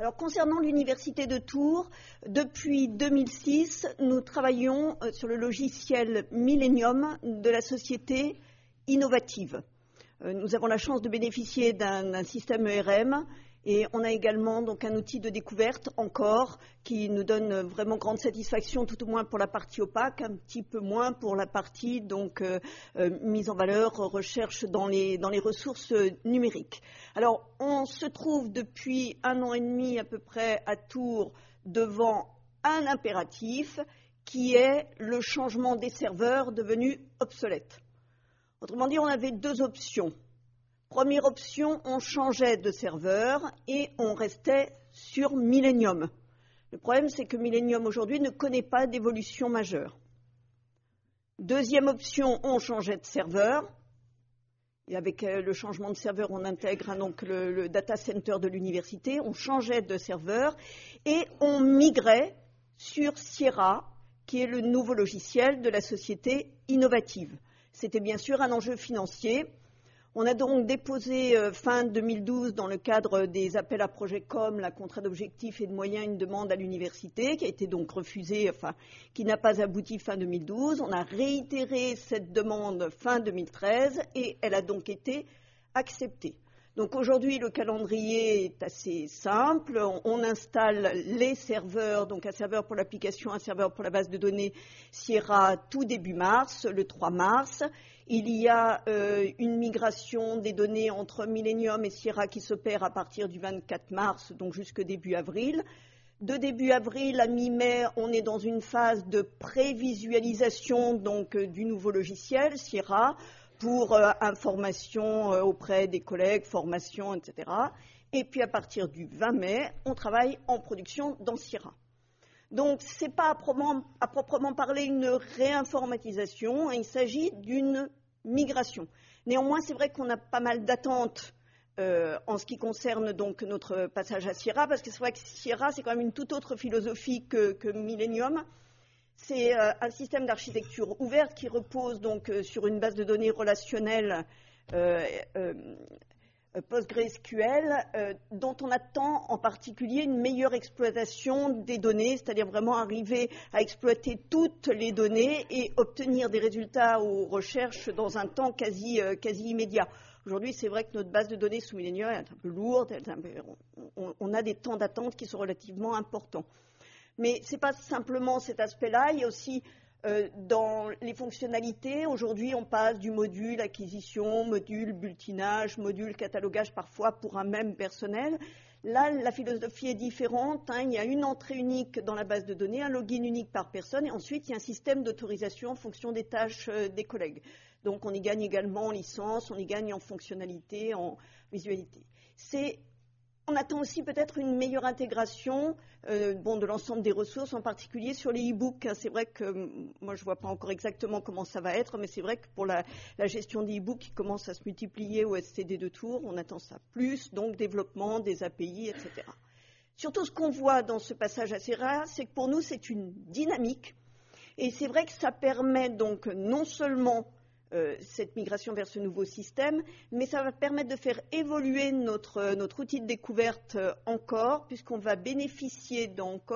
Alors, concernant l'Université de Tours, depuis 2006, nous travaillons sur le logiciel Millennium de la société Innovative. Nous avons la chance de bénéficier d'un système ERM et on a également donc un outil de découverte encore qui nous donne vraiment grande satisfaction, tout au moins pour la partie opaque, un petit peu moins pour la partie donc mise en valeur, recherche dans les ressources numériques. Alors, on se trouve depuis 1 an et demi à peu près à Tours devant un impératif qui est le changement des serveurs devenus obsolètes. Autrement dit, on avait 2 options. Première option, on changeait de serveur et on restait sur Millennium. Le problème, c'est que Millennium aujourd'hui ne connaît pas d'évolution majeure. Deuxième option, on changeait de serveur. Et avec le changement de serveur, on intègre donc le data center de l'université. On changeait de serveur et on migrait sur Sierra, qui est le nouveau logiciel de la société Innovative. C'était bien sûr un enjeu financier. On a donc déposé fin 2012 dans le cadre des appels à projets comme la contrat d'objectifs et de moyens une demande à l'université qui a été donc refusée, qui n'a pas abouti fin 2012. On a réitéré cette demande fin 2013 et elle a donc été acceptée. Donc aujourd'hui, le calendrier est assez simple. On installe les serveurs, donc un serveur pour l'application, un serveur pour la base de données Sierra tout début mars, le 3 mars. Il y a une migration des données entre Millennium et Sierra qui s'opère à partir du 24 mars, donc jusque début avril. De début avril à mi-mai, on est dans une phase de prévisualisation donc, du nouveau logiciel Sierra, pour information auprès des collègues, formation, etc. Et puis à partir du 20 mai, on travaille en production dans Sierra. Donc ce n'est pas à proprement parler une réinformatisation, il s'agit d'une migration. Néanmoins, c'est vrai qu'on a pas mal d'attentes en ce qui concerne donc notre passage à Sierra, parce que c'est vrai que Sierra, c'est quand même une toute autre philosophie que Millennium. C'est un système d'architecture ouverte qui repose donc sur une base de données relationnelle PostgreSQL dont on attend en particulier une meilleure exploitation des données, c'est-à-dire vraiment arriver à exploiter toutes les données et obtenir des résultats aux recherches dans un temps quasi immédiat. Aujourd'hui, c'est vrai que notre base de données sous Millennium est un peu lourde, on a des temps d'attente qui sont relativement importants. Mais ce n'est pas simplement cet aspect-là, il y a aussi dans les fonctionnalités, aujourd'hui on passe du module acquisition, module bulletinage, module catalogage parfois pour un même personnel. Là, la philosophie est différente, il y a une entrée unique dans la base de données, un login unique par personne et ensuite il y a un système d'autorisation en fonction des tâches des collègues. Donc on y gagne également en licence, on y gagne en fonctionnalité, en visualité. On attend aussi peut-être une meilleure intégration de l'ensemble des ressources, en particulier sur les e-books. C'est vrai que moi, je ne vois pas encore exactement comment ça va être, mais c'est vrai que pour la gestion des e-books qui commence à se multiplier au SCD de Tours, on attend ça plus, donc développement des API, etc. Surtout, ce qu'on voit dans ce passage assez rare, c'est que pour nous, c'est une dynamique. Et c'est vrai que ça permet donc non seulement cette migration vers ce nouveau système, mais ça va permettre de faire évoluer notre outil de découverte encore, puisqu'on va bénéficier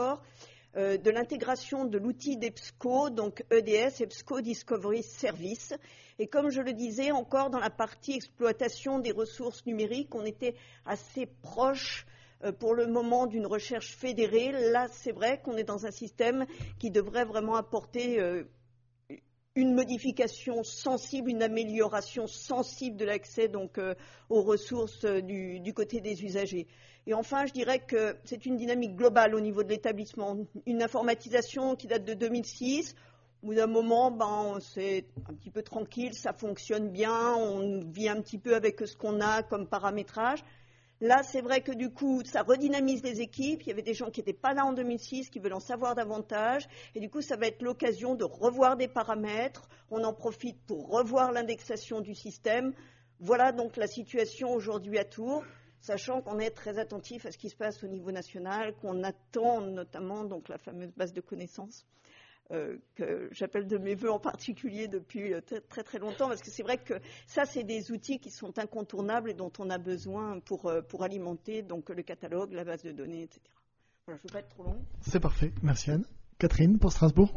de l'intégration de l'outil d'EBSCO, donc EDS, EBSCO Discovery Service. Et comme je le disais, encore dans la partie exploitation des ressources numériques, on était assez proche pour le moment d'une recherche fédérée. Là, c'est vrai qu'on est dans un système qui devrait vraiment apporter une modification sensible, une amélioration sensible de l'accès donc aux ressources du côté des usagers. Et enfin, je dirais que c'est une dynamique globale au niveau de l'établissement. Une informatisation qui date de 2006. Au bout d'un moment, c'est un petit peu tranquille, ça fonctionne bien, on vit un petit peu avec ce qu'on a comme paramétrage. Là, c'est vrai que du coup, ça redynamise les équipes. Il y avait des gens qui n'étaient pas là en 2006, qui veulent en savoir davantage. Et du coup, ça va être l'occasion de revoir des paramètres. On en profite pour revoir l'indexation du système. Voilà donc la situation aujourd'hui à Tours, sachant qu'on est très attentif à ce qui se passe au niveau national, qu'on attend notamment donc la fameuse base de connaissances que j'appelle de mes voeux en particulier depuis très très longtemps, parce que c'est vrai que ça, c'est des outils qui sont incontournables et dont on a besoin pour alimenter donc le catalogue, la base de données, etc. Voilà, je ne veux pas être trop long. C'est parfait, merci Anne. Catherine, pour Strasbourg.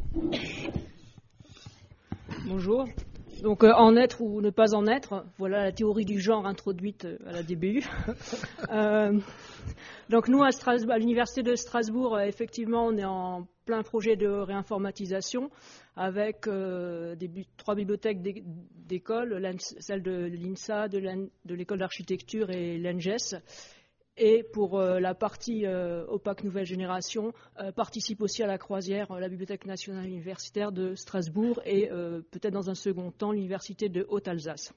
Bonjour. Donc, en être ou ne pas en être, voilà la théorie du genre introduite à la DBU. Donc, nous, à l'Université de Strasbourg, effectivement, on est en plein projet de réinformatisation avec 3 bibliothèques d'écoles, celle de l'INSA, de l'école d'architecture et l'ENGES. Et pour la partie OPAC Nouvelle Génération, participe aussi à la croisière la Bibliothèque nationale universitaire de Strasbourg et peut-être dans un second temps l'Université de Haute-Alsace.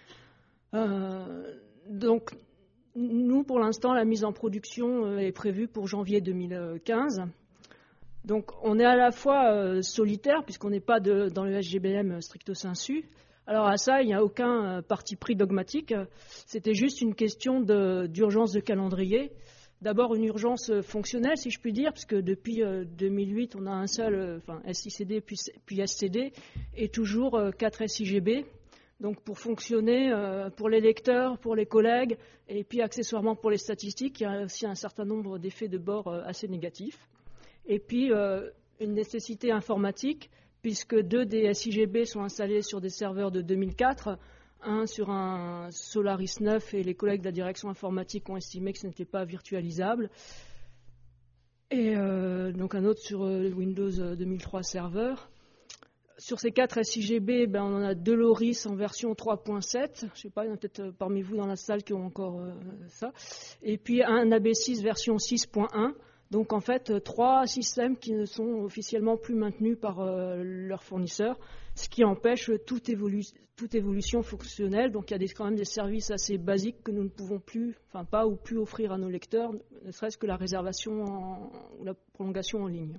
Donc, nous, pour l'instant, la mise en production est prévue pour janvier 2015. Donc, on est à la fois solitaire, puisqu'on n'est pas dans le SGBM stricto sensu. Alors à ça, il n'y a aucun parti pris dogmatique. C'était juste une question d'urgence de calendrier. D'abord une urgence fonctionnelle, si je puis dire, parce que depuis 2008, on a un seul SICD puis SCD et toujours 4 SIGB. Donc pour fonctionner, pour les lecteurs, pour les collègues et puis accessoirement pour les statistiques, il y a aussi un certain nombre d'effets de bord assez négatifs. Et puis une nécessité informatique, puisque 2 des SIGB sont installés sur des serveurs de 2004, un sur un Solaris 9 et les collègues de la direction informatique ont estimé que ce n'était pas virtualisable. Et donc un autre sur Windows 2003 serveur. Sur ces 4 SIGB, on en a 2 Loris en version 3.7. Je ne sais pas, il y en a peut-être parmi vous dans la salle qui ont encore ça. Et puis un AB6 version 6.1. Donc en fait, 3 systèmes qui ne sont officiellement plus maintenus par leurs fournisseurs, ce qui empêche toute évolution fonctionnelle. Donc il y a quand même des services assez basiques que nous ne pouvons plus offrir à nos lecteurs, ne serait-ce que la réservation ou la prolongation en ligne.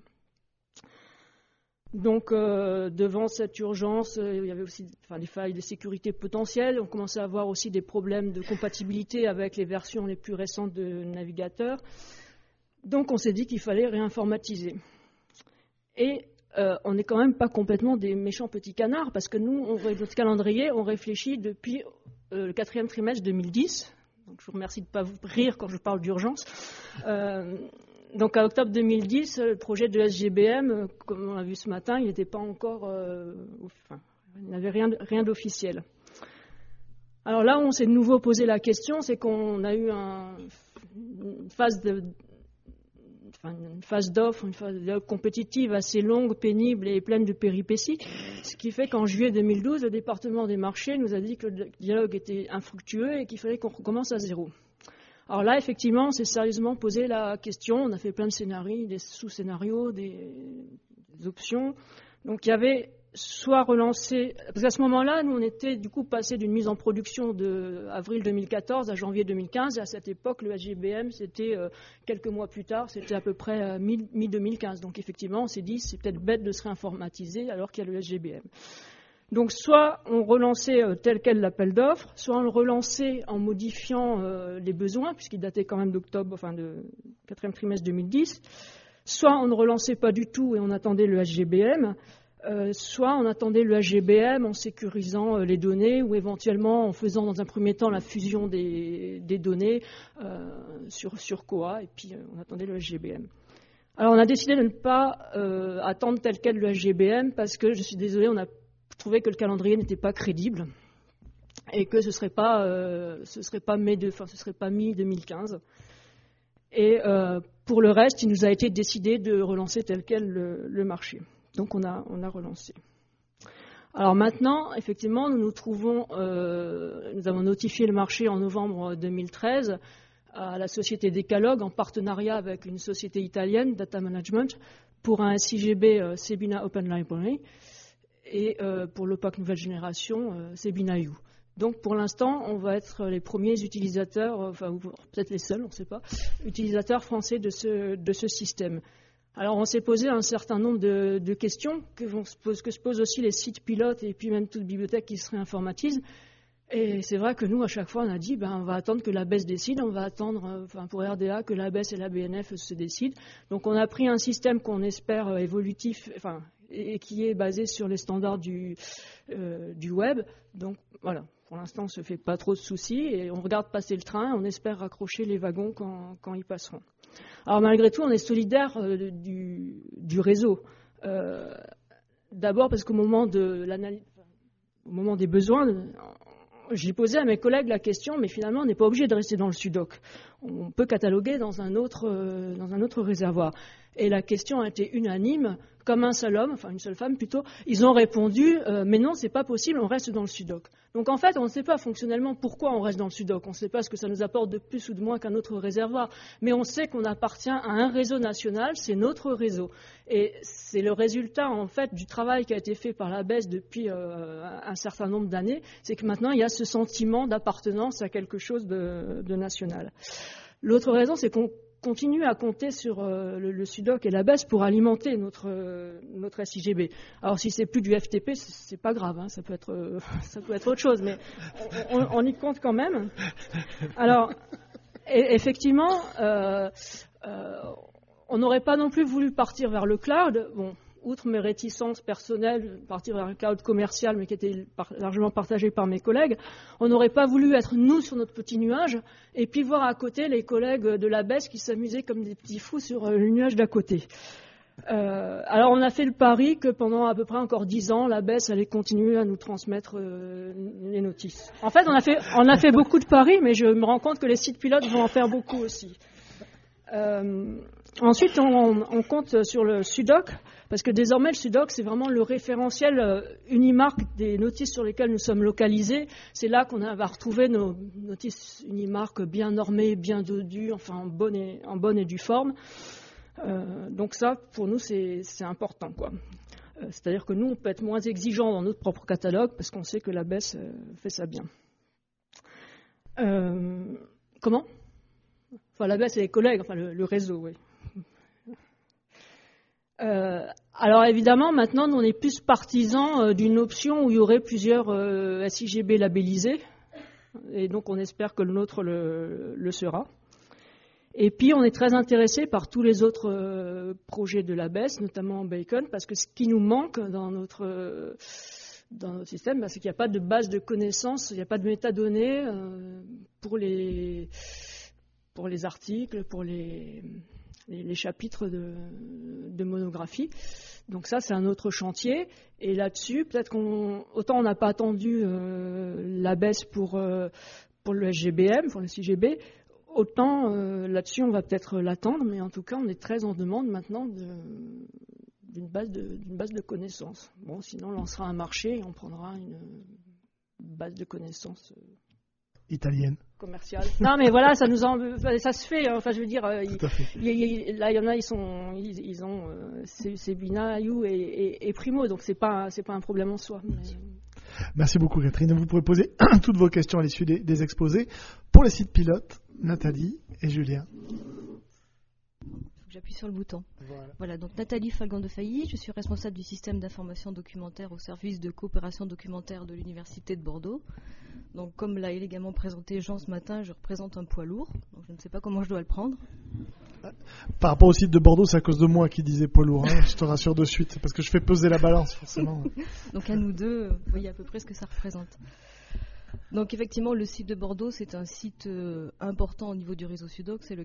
Donc devant cette urgence, il y avait aussi des failles de sécurité potentielles. On commençait à avoir aussi des problèmes de compatibilité avec les versions les plus récentes de navigateurs. Donc on s'est dit qu'il fallait réinformatiser. Et on n'est quand même pas complètement des méchants petits canards, parce que nous, notre calendrier, on réfléchit depuis le 4e trimestre 2010. Donc je vous remercie de ne pas vous rire quand je parle d'urgence. Donc à octobre 2010, le projet de SGBM, comme on l'a vu ce matin, il n'était pas encore... il n'avait rien d'officiel. Alors là, on s'est de nouveau posé la question, c'est qu'on a eu une phase d'offre, une phase compétitive assez longue, pénible et pleine de péripéties, ce qui fait qu'en juillet 2012, le département des marchés nous a dit que le dialogue était infructueux et qu'il fallait qu'on recommence à zéro. Alors là, effectivement, on s'est sérieusement posé la question, on a fait plein de scénarios, des sous-scénarios, des options. Donc il y avait soit relancer, parce qu'à ce moment-là, nous on était du coup passé d'une mise en production de avril 2014 à janvier 2015, et à cette époque le SGBM c'était quelques mois plus tard, c'était à peu près mi-2015. Donc effectivement on s'est dit c'est peut-être bête de se réinformatiser alors qu'il y a le SGBM. Donc soit on relançait tel quel l'appel d'offres, soit on le relançait en modifiant les besoins, puisqu'il datait quand même de 4e trimestre 2010, soit on ne relançait pas du tout et on attendait le SGBM, soit on attendait le SGBM en sécurisant les données ou éventuellement en faisant dans un premier temps la fusion des données sur Koa et puis on attendait le SGBM. Alors on a décidé de ne pas attendre tel quel le SGBM parce que, je suis désolée, on a trouvé que le calendrier n'était pas crédible et que ce serait pas mi-2015. Et pour le reste, il nous a été décidé de relancer tel quel le marché. Donc on a relancé. Alors maintenant, effectivement, nous avons notifié le marché en novembre 2013 à la société Decalogue en partenariat avec une société italienne, Data Management, pour un SIGB Sebina Open Library et pour l'OPAC Nouvelle Génération, Sebina U. Donc pour l'instant, on va être les premiers utilisateurs, ou peut-être les seuls, on ne sait pas, utilisateurs français de ce système. Alors on s'est posé un certain nombre de questions que se posent aussi les sites pilotes et puis même toute bibliothèque qui se réinformatise. Et c'est vrai que nous, à chaque fois, on a dit on va attendre que l'ABES décide, on va attendre pour RDA que l'ABES et la BNF se décident. Donc on a pris un système qu'on espère évolutif, et qui est basé sur les standards du web. Donc voilà, pour l'instant, on ne se fait pas trop de soucis et on regarde passer le train. On espère raccrocher les wagons quand ils passeront. Alors malgré tout, on est solidaire du réseau. D'abord parce qu'au moment de l'analyse, au moment des besoins, j'ai posé à mes collègues la question, mais finalement, on n'est pas obligé de rester dans le SUDOC. On peut cataloguer dans un autre réservoir. Et la question a été unanime, comme un seul homme, enfin une seule femme plutôt. Ils ont répondu, mais non, c'est pas possible, on reste dans le SUDOC. Donc en fait, on ne sait pas fonctionnellement pourquoi on reste dans le SUDOC. On ne sait pas ce que ça nous apporte de plus ou de moins qu'un autre réservoir. Mais on sait qu'on appartient à un réseau national, c'est notre réseau. Et c'est le résultat, en fait, du travail qui a été fait par la BES depuis un certain nombre d'années. C'est que maintenant, il y a ce sentiment d'appartenance à quelque chose de national. L'autre raison, c'est qu'on continue à compter sur le SUDOC et la BES pour alimenter notre SIGB. Alors si c'est plus du FTP, c'est pas grave, hein, ça peut être autre chose, mais on y compte quand même. Alors effectivement, on n'aurait pas non plus voulu partir vers le cloud. Bon, outre mes réticences personnelles, partir vers un cloud commercial, mais qui était largement partagé par mes collègues, on n'aurait pas voulu être nous sur notre petit nuage, et puis voir à côté les collègues de la BES qui s'amusaient comme des petits fous sur le nuage d'à côté. Alors on a fait le pari que pendant à peu près encore 10 ans, la BES allait continuer à nous transmettre les notices. En fait, on a fait beaucoup de paris, mais je me rends compte que les sites pilotes vont en faire beaucoup aussi. Ensuite, on compte sur le SUDOC, parce que désormais, le SUDOC, c'est vraiment le référentiel Unimark des notices sur lesquelles nous sommes localisés. C'est là qu'on va retrouver nos notices Unimark bien normées, bien dodues, enfin en bonne et due forme. Donc ça, pour nous, c'est important, quoi. C'est-à-dire que nous, on peut être moins exigeants dans notre propre catalogue, parce qu'on sait que la BES fait ça bien. Comment ? Enfin, la BES et les collègues, enfin le réseau, oui. Alors évidemment, maintenant, on est plus partisans d'une option où il y aurait plusieurs SIGB labellisés, et donc on espère que le nôtre le sera. Et puis on est très intéressé par tous les autres projets de la BES, notamment Bacon, parce que ce qui nous manque dans notre système, c'est qu'il n'y a pas de base de connaissances, il n'y a pas de métadonnées pour les articles, pour les chapitres de monographie. Donc ça, c'est un autre chantier. Et là-dessus, peut-être autant on n'a pas attendu la BES pour le SGBM, pour le SIGB, autant là-dessus, on va peut-être l'attendre. Mais en tout cas, on est très en demande maintenant d'une base de connaissances. Bon, sinon, on lancera un marché et on prendra une base de connaissances italienne. Commerciale. Non, mais voilà, ça se fait. Enfin, je veux dire, là, il y en a, ils ont Sebina, You et Primo, donc c'est pas un problème en soi. Mais... Merci beaucoup, Catherine. Vous pouvez poser toutes vos questions à l'issue des exposés. Pour les sites pilotes, Nathalie et Julien. J'appuie sur le bouton. Voilà, donc Nathalie Falgan-de-Failly, je suis responsable du système d'information documentaire au service de coopération documentaire de l'Université de Bordeaux. Donc, comme l'a élégamment présenté Jean ce matin, je représente un poids lourd. Donc, je ne sais pas comment je dois le prendre. Par rapport au site de Bordeaux, c'est à cause de moi qui disais poids lourd. Hein, je te rassure de suite. C'est parce que je fais peser la balance, forcément. Donc, à nous deux, vous voyez à peu près ce que ça représente. Donc, effectivement, le site de Bordeaux, c'est un site important au niveau du réseau SUDOC. C'est le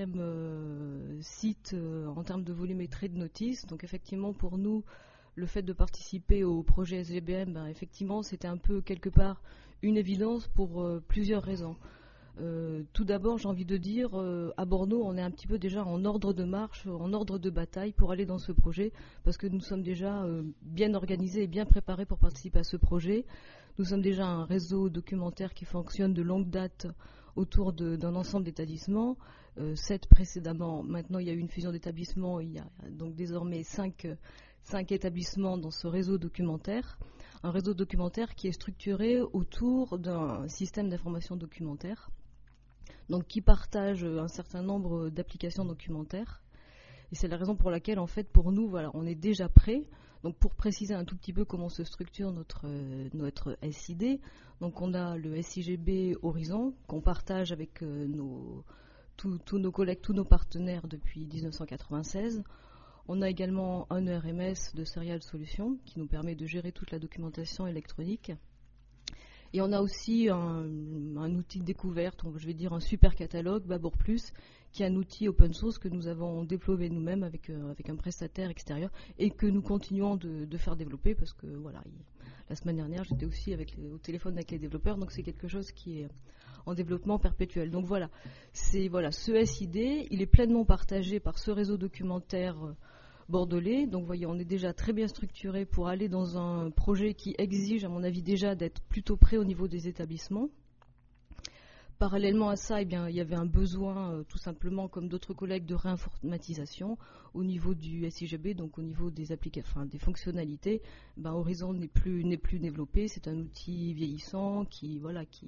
4e site en termes de volumétrie de notices. Donc, effectivement, pour nous, le fait de participer au projet SGBM, effectivement, c'était un peu quelque part une évidence pour plusieurs raisons. Tout d'abord, j'ai envie de dire, à Bordeaux, on est un petit peu déjà en ordre de marche, en ordre de bataille pour aller dans ce projet, parce que nous sommes déjà bien organisés et bien préparés pour participer à ce projet. Nous sommes déjà un réseau documentaire qui fonctionne de longue date autour d'un ensemble d'établissements. 7 précédemment, maintenant il y a eu une fusion d'établissements, il y a donc désormais 5 établissements dans ce réseau documentaire. Un réseau documentaire qui est structuré autour d'un système d'information documentaire, donc qui partage un certain nombre d'applications documentaires. Et c'est la raison pour laquelle, en fait, pour nous, voilà, on est déjà prêts. Donc, pour préciser un tout petit peu comment se structure notre SID, donc on a le SIGB Horizon qu'on partage avec tous nos collègues, tous nos partenaires depuis 1996. On a également un ERMS de Serial Solutions qui nous permet de gérer toute la documentation électronique. Et on a aussi un outil de découverte, je vais dire un super catalogue, Babor Plus, qui est un outil open source que nous avons déployé nous-mêmes avec un prestataire extérieur et que nous continuons de faire développer parce que voilà, la semaine dernière j'étais aussi au téléphone avec les développeurs, donc c'est quelque chose qui est en développement perpétuel. Donc voilà, ce SID, il est pleinement partagé par ce réseau documentaire bordelais. Donc vous voyez, on est déjà très bien structuré pour aller dans un projet qui exige, à mon avis, déjà d'être plutôt prêt au niveau des établissements. Parallèlement à ça, il y avait un besoin, tout simplement, comme d'autres collègues, de réinformatisation au niveau du SIGB, donc au niveau des des fonctionnalités. Horizon n'est plus développé. C'est un outil vieillissant qui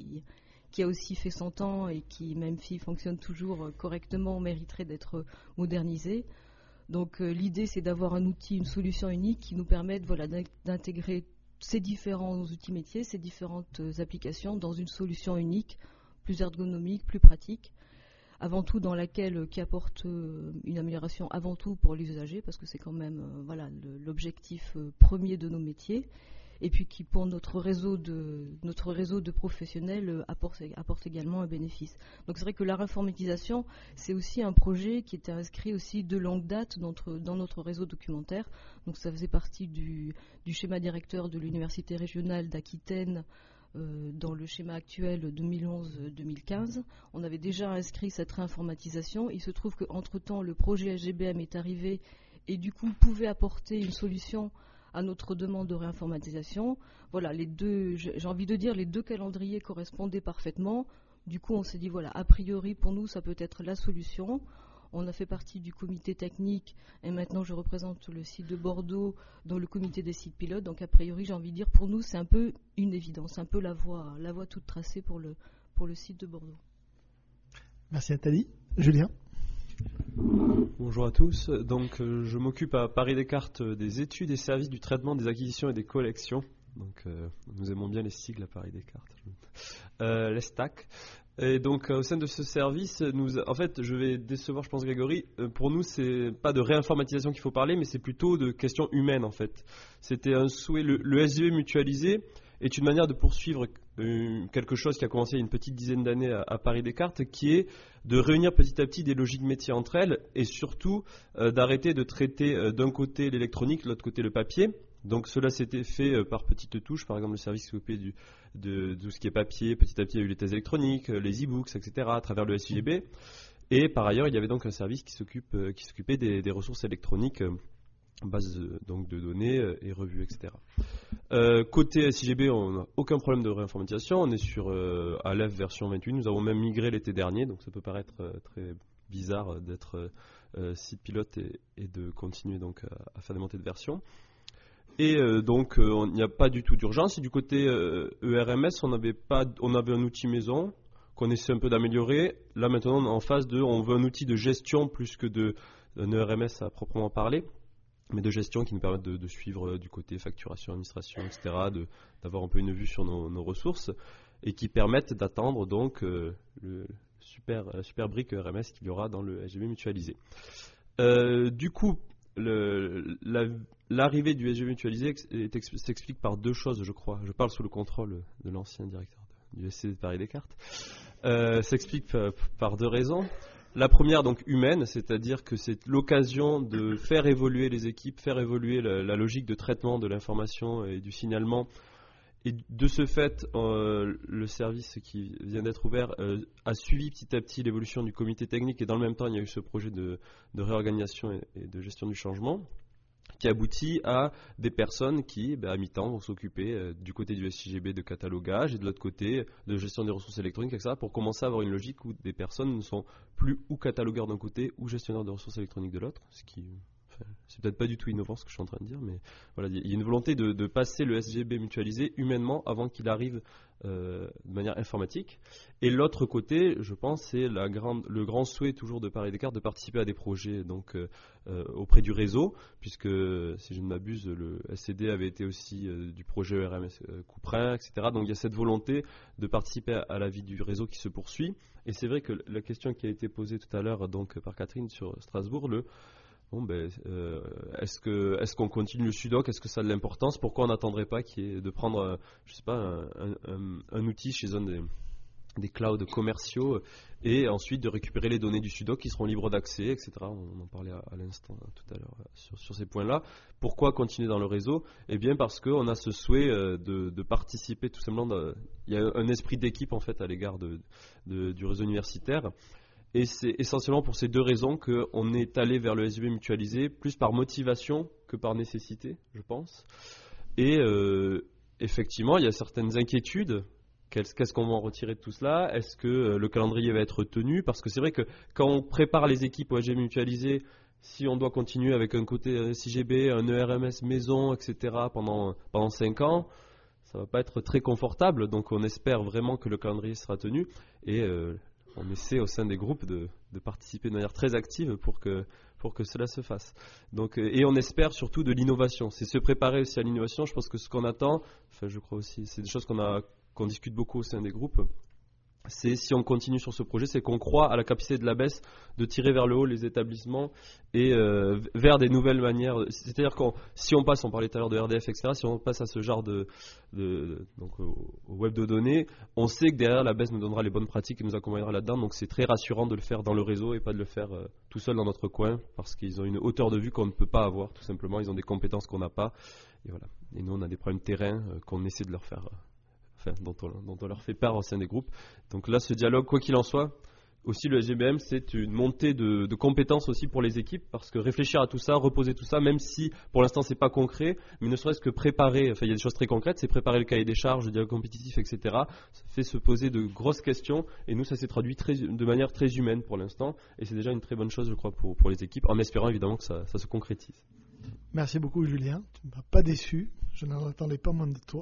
a aussi fait 100 ans et qui, même s'il fonctionne toujours correctement, mériterait d'être modernisé. Donc l'idée, c'est d'avoir un outil, une solution unique qui nous permette d'intégrer ces différents outils métiers, ces différentes applications dans une solution unique, plus ergonomique, plus pratique, avant tout qui apporte une amélioration avant tout pour l'usager, parce que c'est quand même l'objectif premier de nos métiers, et puis qui pour notre réseau de professionnels apporte également un bénéfice. Donc c'est vrai que la réinformatisation, c'est aussi un projet qui était inscrit aussi de longue date dans notre réseau documentaire. Donc ça faisait partie du schéma directeur de l'Université régionale d'Aquitaine dans le schéma actuel 2011-2015. On avait déjà inscrit cette réinformatisation. Il se trouve qu'entre-temps, le projet SGBM est arrivé et du coup pouvait apporter une solution à notre demande de réinformatisation. Voilà, j'ai envie de dire, les deux calendriers correspondaient parfaitement. Du coup, on s'est dit, a priori, pour nous, ça peut être la solution. On a fait partie du comité technique et maintenant, je représente le site de Bordeaux dans le comité des sites pilotes. Donc, a priori, j'ai envie de dire, pour nous, c'est un peu une évidence, un peu la voie toute tracée pour le site de Bordeaux. Merci Nathalie. Julien ? Bonjour à tous. Donc, je m'occupe à Paris Descartes des études et services du traitement des acquisitions et des collections. Donc, nous aimons bien les sigles à Paris Descartes. Les STAC. Et donc, au sein de ce service, en fait, je vais décevoir, je pense, Grégory. Pour nous, c'est pas de réinformatisation qu'il faut parler, mais c'est plutôt de questions humaines, en fait. C'était un souhait. Le SGB mutualisé est une manière de poursuivre quelque chose qui a commencé il y a une petite dizaine d'années à Paris Descartes, qui est de réunir petit à petit des logiques métiers entre elles et surtout d'arrêter de traiter d'un côté l'électronique, de l'autre côté le papier. Donc cela s'était fait par petites touches, par exemple le service qui s'occupait de tout ce qui est papier. Petit à petit il y a eu les thèses électroniques, les e-books, etc. à travers le SIGB. Et par ailleurs il y avait donc un service qui s'occupait des ressources électroniques, base de données et revues, etc. Côté SIGB, on n'a aucun problème de réinformatisation. On est sur Aleph version 28. Nous avons même migré l'été dernier, donc ça peut paraître très bizarre d'être site pilote et de continuer donc à faire des montées de version. Et donc il n'y a pas du tout d'urgence. Et du côté ERMS, on avait un outil maison qu'on essaie un peu d'améliorer. Là maintenant, on est en phase on veut un outil de gestion plus que d'un ERMS à proprement parler, mais de gestion qui nous permettent de suivre du côté facturation, administration, etc., d'avoir un peu une vue sur nos ressources et qui permettent d'attendre donc le super brique RMS qu'il y aura dans le SGB mutualisé. Du coup, l'arrivée du SGB mutualisé s'explique par deux choses, je crois. Je parle sous le contrôle de l'ancien directeur du SCD de Paris Descartes. S'explique par deux raisons. La première, donc humaine, c'est-à-dire que c'est l'occasion de faire évoluer les équipes, faire évoluer la logique de traitement de l'information et du signalement. Et de ce fait, le service qui vient d'être ouvert a suivi petit à petit l'évolution du comité technique et dans le même temps, il y a eu ce projet de réorganisation et de gestion du changement qui aboutit à des personnes qui, à mi-temps, vont s'occuper du côté du SIGB de catalogage et de l'autre côté de gestion des ressources électroniques, etc., pour commencer à avoir une logique où des personnes ne sont plus ou catalogueurs d'un côté ou gestionnaires de ressources électroniques de l'autre, ce qui... c'est peut-être pas du tout innovant ce que je suis en train de dire, mais voilà, il y a une volonté de passer le SGB mutualisé humainement avant qu'il arrive de manière informatique. Et l'autre côté, je pense, c'est le grand souhait toujours de Paris Descartes de participer à des projets donc, auprès du réseau, puisque si je ne m'abuse, le SCD avait été aussi du projet RMS Couperin, etc. Donc il y a cette volonté de participer à la vie du réseau qui se poursuit. Et c'est vrai que la question qui a été posée tout à l'heure donc, par Catherine sur Strasbourg, Bon, est-ce qu'on continue le sudoc? Est-ce que ça a de l'importance? Pourquoi on n'attendrait pas de prendre, je sais pas, un outil chez un des clouds commerciaux et ensuite de récupérer les données du sudoc qui seront libres d'accès, etc. On en parlait à l'instant tout à l'heure sur ces points-là. Pourquoi continuer dans le réseau? Eh bien parce qu'on a ce souhait de participer tout simplement. Il y a un esprit d'équipe en fait à l'égard du réseau universitaire. Et c'est essentiellement pour ces deux raisons qu'on est allé vers le SGB mutualisé, plus par motivation que par nécessité, je pense. Et effectivement, il y a certaines inquiétudes. Qu'est-ce qu'on va en retirer de tout cela? Est-ce que le calendrier va être tenu? Parce que c'est vrai que quand on prépare les équipes au SGB mutualisé, si on doit continuer avec un côté SIGB, un ERMS maison, etc. pendant 5 ans, ça ne va pas être très confortable. Donc on espère vraiment que le calendrier sera tenu. Et on essaie au sein des groupes de participer de manière très active pour que cela se fasse. Donc, et on espère surtout de l'innovation. C'est se préparer aussi à l'innovation. Je pense que ce qu'on attend, je crois aussi, c'est des choses qu'on discute beaucoup au sein des groupes. C'est si on continue sur ce projet, c'est qu'on croit à la capacité de la BES de tirer vers le haut les établissements et vers des nouvelles manières. C'est-à-dire si on passe, on parlait tout à l'heure de RDF, etc., si on passe à ce genre donc au web de données, on sait que derrière la BES nous donnera les bonnes pratiques et nous accompagnera là-dedans. Donc c'est très rassurant de le faire dans le réseau et pas de le faire tout seul dans notre coin parce qu'ils ont une hauteur de vue qu'on ne peut pas avoir tout simplement. Ils ont des compétences qu'on n'a pas. Et voilà. Et nous on a des problèmes terrain qu'on essaie de leur faire. Dont on leur fait part au sein des groupes. Donc là, ce dialogue, quoi qu'il en soit, aussi le SGBM, c'est une montée de compétences aussi pour les équipes, parce que réfléchir à tout ça, reposer tout ça, même si pour l'instant c'est pas concret, mais ne serait-ce que préparer, il y a des choses très concrètes, c'est préparer le cahier des charges, le dialogue compétitif, etc. Ça fait se poser de grosses questions, et nous ça s'est traduit de manière très humaine pour l'instant, et c'est déjà une très bonne chose, je crois, pour les équipes, en espérant évidemment que ça se concrétise. Merci beaucoup Julien, tu ne m'as pas déçu, je n'en attendais pas moins de toi.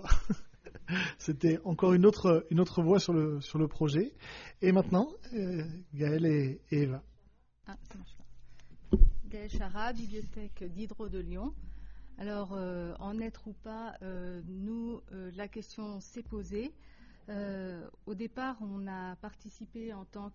C'était encore une autre voix sur le projet. Et maintenant, Gaëlle et Eva. Ça marche pas. Gaëlle Chara, bibliothèque d'Hydro de Lyon. Alors, en être ou pas, nous, la question s'est posée. Au départ, on a participé en tant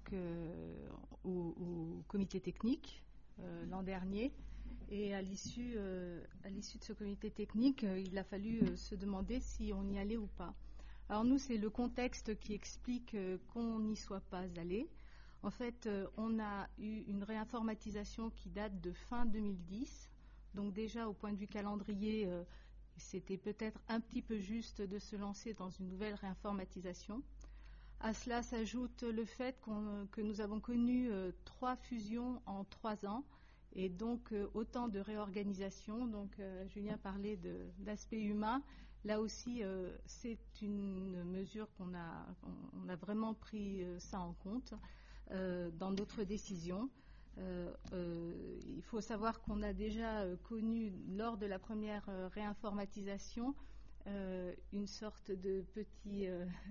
au comité technique l'an dernier. Et à l'issue de ce comité technique, il a fallu se demander si on y allait ou pas. Alors nous, c'est le contexte qui explique qu'on n'y soit pas allé. En fait, on a eu une réinformatisation qui date de fin 2010. Donc déjà, au point de vue calendrier, c'était peut-être un petit peu juste de se lancer dans une nouvelle réinformatisation. À cela s'ajoute le fait que nous avons connu 3 fusions en 3 ans. Et donc, autant de réorganisation. Donc, Julien parlait d'aspect humain. Là aussi, c'est une mesure on a vraiment pris ça en compte dans notre décision. Il faut savoir qu'on a déjà connu, lors de la première réinformatisation, une sorte de petit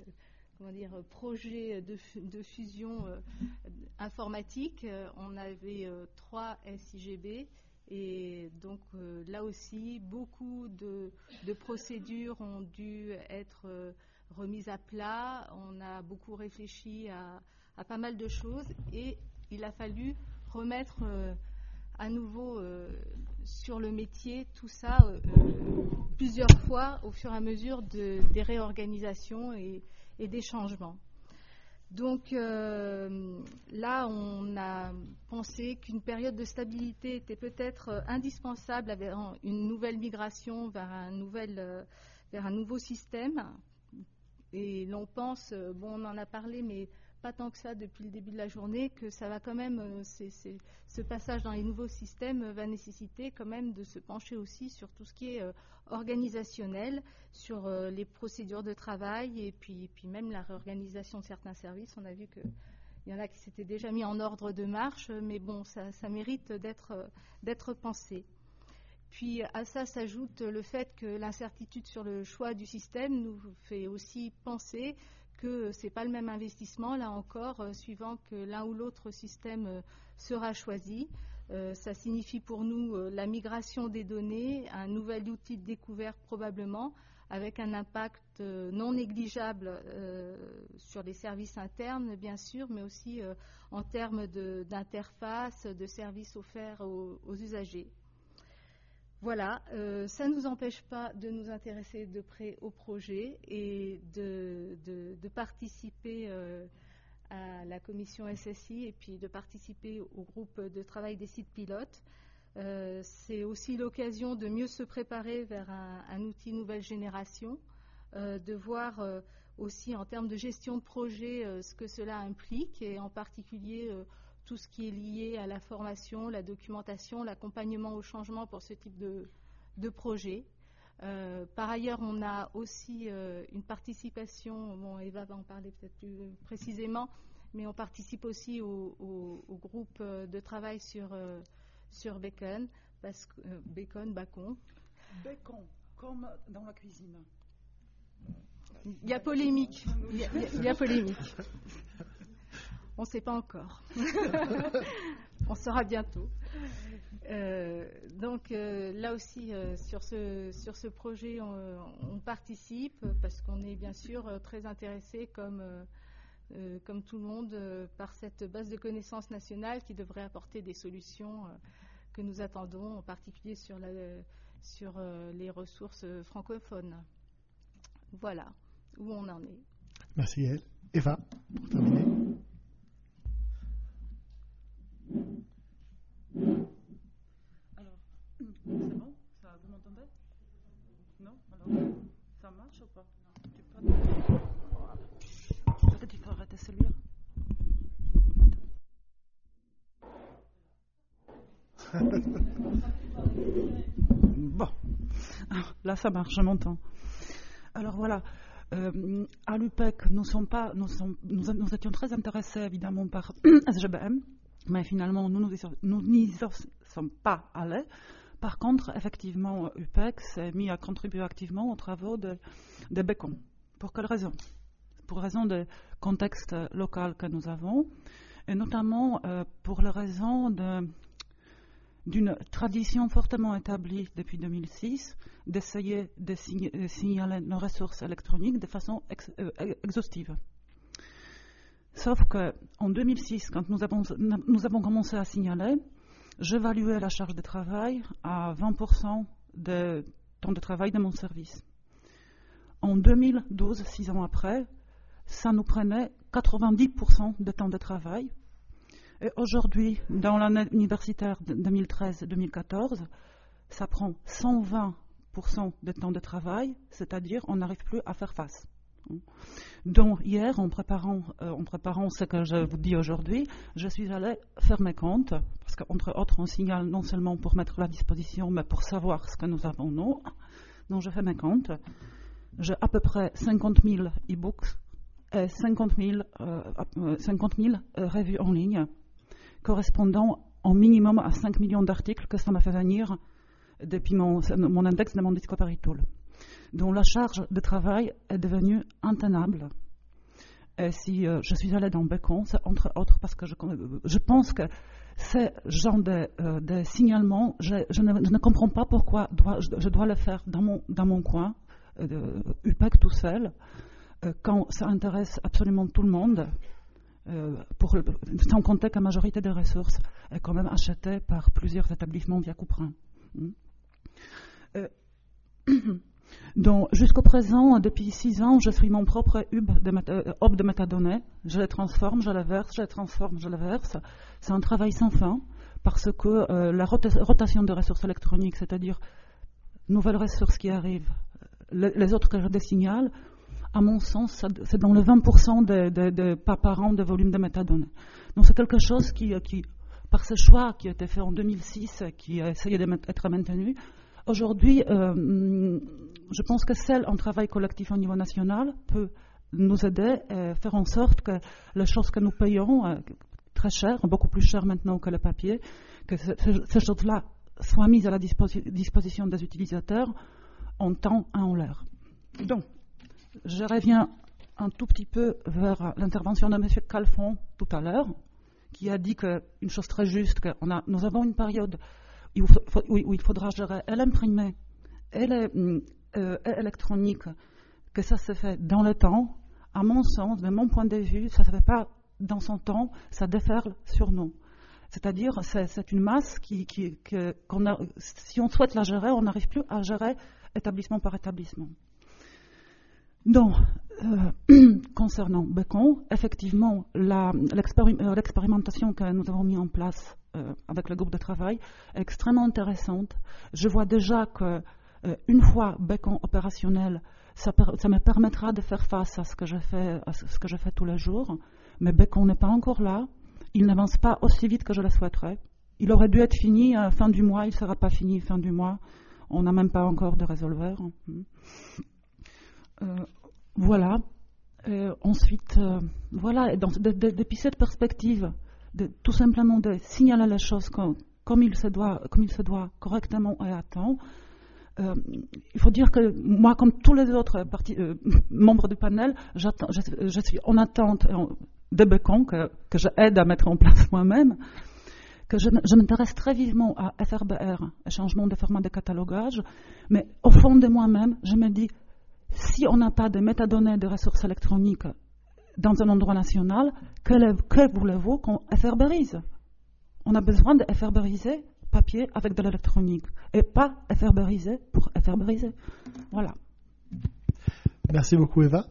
projet de fusion informatique. On avait 3 SIGB et donc là aussi beaucoup de procédures ont dû être remises à plat. On a beaucoup réfléchi à pas mal de choses et il a fallu remettre à nouveau sur le métier tout ça plusieurs fois au fur et à mesure des réorganisations et des changements. Donc là, on a pensé qu'une période de stabilité était peut-être indispensable avec une nouvelle migration vers un nouveau système. Et l'on pense, on en a parlé, mais pas tant que ça depuis le début de la journée, que ça va quand même, ce passage dans les nouveaux systèmes va nécessiter quand même de se pencher aussi sur tout ce qui est organisationnel, sur les procédures de travail et puis même la réorganisation de certains services. On a vu qu'il y en a qui s'étaient déjà mis en ordre de marche, mais bon, ça mérite d'être pensé. Puis à ça s'ajoute le fait que l'incertitude sur le choix du système nous fait aussi penser que ce n'est pas le même investissement, là encore, suivant que l'un ou l'autre système sera choisi. Ça signifie pour nous la migration des données, un nouvel outil de découverte probablement, avec un impact non négligeable sur les services internes, bien sûr, mais aussi en termes d'interface, de services offerts aux usagers. Voilà, ça ne nous empêche pas de nous intéresser de près au projet et de participer à la commission SSI et puis de participer au groupe de travail des sites pilotes. C'est aussi l'occasion de mieux se préparer vers un outil nouvelle génération, de voir aussi en termes de gestion de projet ce que cela implique et en particulier tout ce qui est lié à la formation, la documentation, l'accompagnement au changement pour ce type de projet. Par ailleurs, on a aussi une participation, bon, Eva va en parler peut-être plus précisément, mais on participe aussi au groupe de travail sur Bacon, Bacon, comme dans la cuisine. Il y a polémique. Il y a polémique. On ne sait pas encore. On saura bientôt. Donc là aussi, sur ce projet, on participe parce qu'on est bien sûr très intéressé, comme tout le monde, par cette base de connaissances nationale qui devrait apporter des solutions que nous attendons, en particulier sur les ressources francophones. Voilà où on en est. Merci Gaëlle. Eva, pour terminer. Alors, c'est bon? Vous m'entendez? Non? Alors, ça marche ou pas? Peut-être il faut arrêter celui-là. Bon, alors, là ça marche, je m'entends. Alors voilà, à l'UPEC, nous étions très intéressés évidemment par SGBM, mais finalement nous n'y sommes pas allés. Par contre, effectivement, UPEC s'est mis à contribuer activement aux travaux de Bacon. Pour quelle raison? Pour raison de contexte local que nous avons, et notamment pour la raison d'une tradition fortement établie depuis 2006 d'essayer de signaler nos ressources électroniques de façon exhaustive. Sauf qu'en 2006, quand nous avons commencé à signaler, j'évaluais la charge de travail à 20% de temps de travail de mon service. En 2012, 6 ans après, ça nous prenait 90% de temps de travail. Et aujourd'hui, dans l'année universitaire 2013-2014, ça prend 120% de temps de travail, c'est-à-dire on n'arrive plus à faire face. Donc hier, en préparant ce que je vous dis aujourd'hui, je suis allée faire mes comptes, parce qu'entre autres, on signale non seulement pour mettre à disposition, mais pour savoir ce que nous avons, nous. Donc je fais mes comptes. J'ai à peu près 50 000 e-books et 50 000 revues en ligne, correspondant au minimum à 5 millions d'articles que ça m'a fait venir depuis mon index de mon Discovery Tool. Donc la charge de travail est devenue intenable. Et si je suis allée dans Bacon, c'est entre autres parce que je pense que ces genres de signalements, je ne comprends pas pourquoi je dois le faire dans mon coin, UPEC tout seul, quand ça intéresse absolument tout le monde, sans compter que la majorité des ressources est quand même achetée par plusieurs établissements via Couperin. Donc, jusqu'au présent, depuis 6 ans, je suis mon propre hub de métadonnées. Je les transforme, je les verse, je les transforme, je les verse. C'est un travail sans fin parce que la rotation de ressources électroniques, c'est-à-dire nouvelles ressources qui arrivent, les autres que je désignale, à mon sens, c'est dans le 20% par an de volume de métadonnées. Donc c'est quelque chose qui, par ce choix qui a été fait en 2006, qui a essayé d'être maintenu, aujourd'hui, je pense que seul un travail collectif au niveau national peut nous aider à faire en sorte que les choses que nous payons, très cher, beaucoup plus cher maintenant que le papier, que ces choses-là soient mises à la disposition des utilisateurs en temps et en l'heure. Donc, je reviens un tout petit peu vers l'intervention de M. Calfon tout à l'heure, qui a dit une chose très juste, que nous avons une période où il faudra gérer et l'imprimé et électronique, que ça se fait dans le temps, à mon sens, de mon point de vue, ça ne se fait pas dans son temps, ça déferle sur nous. C'est-à-dire, c'est une masse si on souhaite la gérer, on n'arrive plus à gérer établissement par établissement. Donc, concernant Bacon, effectivement, l'expérimentation que nous avons mise en place avec le groupe de travail est extrêmement intéressante. Je vois déjà que une fois Bacon opérationnel, ça me permettra de faire face à ce que je fais tous les jours. Mais Bacon n'est pas encore là. Il n'avance pas aussi vite que je le souhaiterais. Il aurait dû être fini fin du mois. Il ne sera pas fini fin du mois. On n'a même pas encore de résolver. Voilà. Ensuite, voilà. Depuis cette perspective, tout simplement de signaler les choses comme il se doit correctement et à temps. Il faut dire que moi, comme tous les autres membres du panel, je suis en attente de Bacon que je aide à mettre en place moi-même, que je m'intéresse très vivement à FRBR, changement de format de catalogage, mais au fond de moi-même, je me dis, si on n'a pas de métadonnées de ressources électroniques dans un endroit national, que voulez-vous qu'on FRBerise? On a besoin de FRBeriser papier avec de l'électronique et pas FRBeriser pour FRBeriser. Voilà. Merci beaucoup Eva.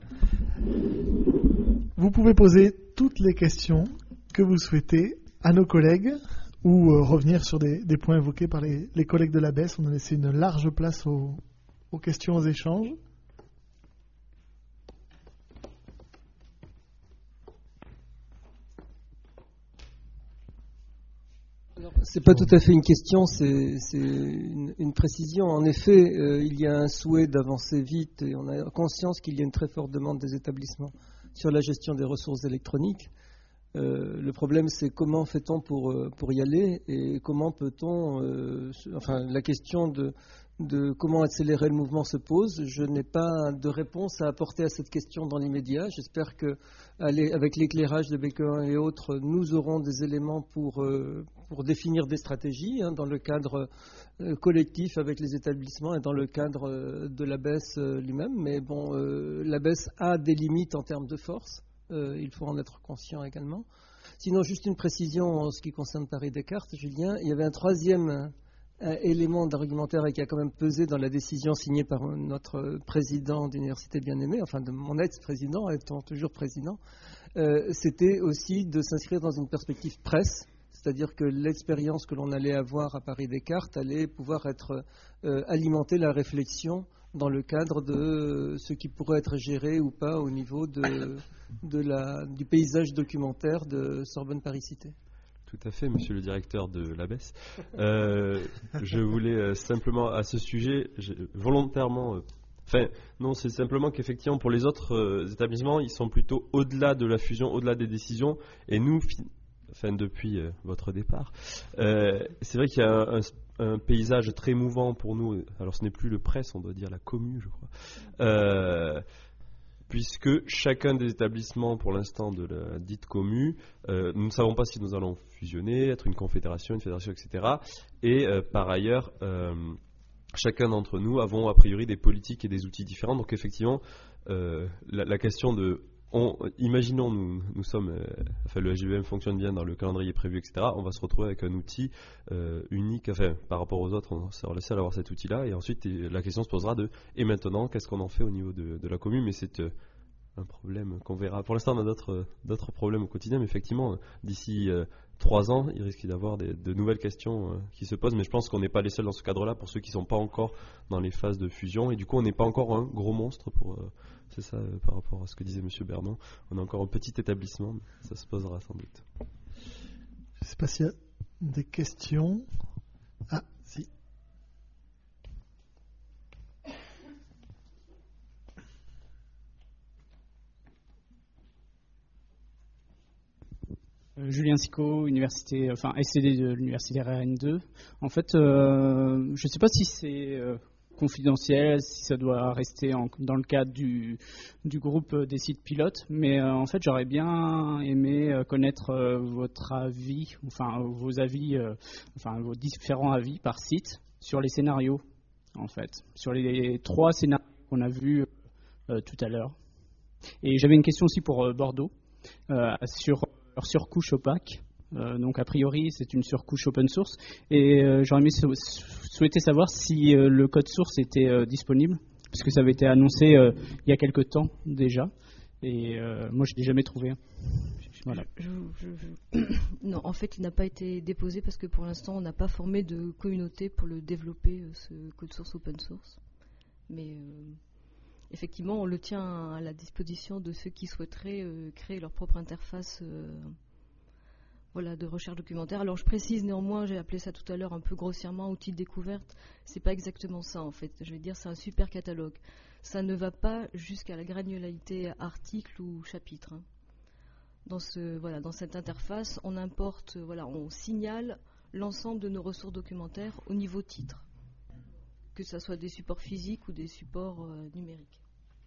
Vous pouvez poser toutes les questions que vous souhaitez à nos collègues ou revenir sur des points évoqués par les collègues de l'ABES. On a laissé une large place aux questions, aux échanges. C'est pas tout à fait une question, c'est une précision. En effet, il y a un souhait d'avancer vite et on a conscience qu'il y a une très forte demande des établissements sur la gestion des ressources électroniques. Le problème, c'est comment fait-on pour y aller et comment peut-on... la question de comment accélérer le mouvement se pose. Je n'ai pas de réponse à apporter à cette question dans l'immédiat. J'espère qu'avec l'éclairage de Bacon et autres, nous aurons des éléments pour définir des stratégies dans le cadre collectif avec les établissements et dans le cadre de l'ABES lui-même. Mais bon, l'ABES a des limites en termes de force. Il faut en être conscient également. Sinon, juste une précision en ce qui concerne Paris Descartes, Julien. Il y avait un troisième élément d'argumentaire qui a quand même pesé dans la décision signée par notre président d'université bien-aimé, enfin de mon ex-président, étant toujours président, c'était aussi de s'inscrire dans une perspective presse, c'est-à-dire que l'expérience que l'on allait avoir à Paris Descartes allait pouvoir alimenter la réflexion dans le cadre de ce qui pourrait être géré ou pas au niveau du paysage documentaire de Sorbonne Paris Cité. Tout à fait, monsieur le directeur de l'ABES. Je voulais simplement, à ce sujet, volontairement... non, c'est simplement qu'effectivement, pour les autres établissements, ils sont plutôt au-delà de la fusion, au-delà des décisions. Et nous, depuis votre départ, c'est vrai qu'il y a un paysage très mouvant pour nous. Alors, ce n'est plus le presse, on doit dire la commu, je crois. Puisque chacun des établissements, pour l'instant, de la dite commu, nous ne savons pas si nous allons fusionner, être une confédération, une fédération, etc. Et par ailleurs, chacun d'entre nous avons a priori des politiques et des outils différents. Donc effectivement, la question de... imaginons, nous sommes... le SGBM fonctionne bien dans le calendrier prévu, etc. On va se retrouver avec un outil unique. Par rapport aux autres, on sera le seul à avoir cet outil-là. Et ensuite, la question se posera et maintenant, qu'est-ce qu'on en fait au niveau de la commune? Mais c'est un problème qu'on verra. Pour l'instant, on a d'autres problèmes au quotidien. Mais effectivement, d'ici 3 ans, il risque d'y avoir de nouvelles questions qui se posent. Mais je pense qu'on n'est pas les seuls dans ce cadre-là pour ceux qui ne sont pas encore dans les phases de fusion. Et du coup, on n'est pas encore un gros monstre pour... c'est ça, par rapport à ce que disait M. Berman. On a encore un petit établissement, mais ça se posera sans doute. Je ne sais pas s'il y a des questions. Ah, si. Julien Sicot, SCD de l'université Rennes 2. En fait, je ne sais pas si c'est confidentiel, si ça doit rester dans le cadre du groupe des sites pilotes, mais en fait, j'aurais bien aimé connaître votre avis, vos avis, vos différents avis par site sur les scénarios. en fait, sur les 3 scénarios qu'on a vus tout à l'heure. Et j'avais une question aussi pour Bordeaux, sur leur surcouche opaque. Donc a priori c'est une surcouche open source. Et j'aurais souhaité savoir si le code source était disponible, parce que ça avait été annoncé il y a quelque temps déjà. Et moi je ne l'ai jamais trouvé. Voilà. Non, en fait, il n'a pas été déposé parce que pour l'instant, on n'a pas formé de communauté pour le développer, ce code source open source. Mais effectivement, on le tient à la disposition de ceux qui souhaiteraient créer leur propre interface de recherche documentaire. Alors, je précise néanmoins, j'ai appelé ça tout à l'heure un peu grossièrement outil de découverte. C'est pas exactement ça, en fait. Je vais dire, c'est un super catalogue. Ça ne va pas jusqu'à la granularité article ou chapitre. Hein. Dans cette interface, on importe, on signale l'ensemble de nos ressources documentaires au niveau titre, que ce soit des supports physiques ou des supports numériques.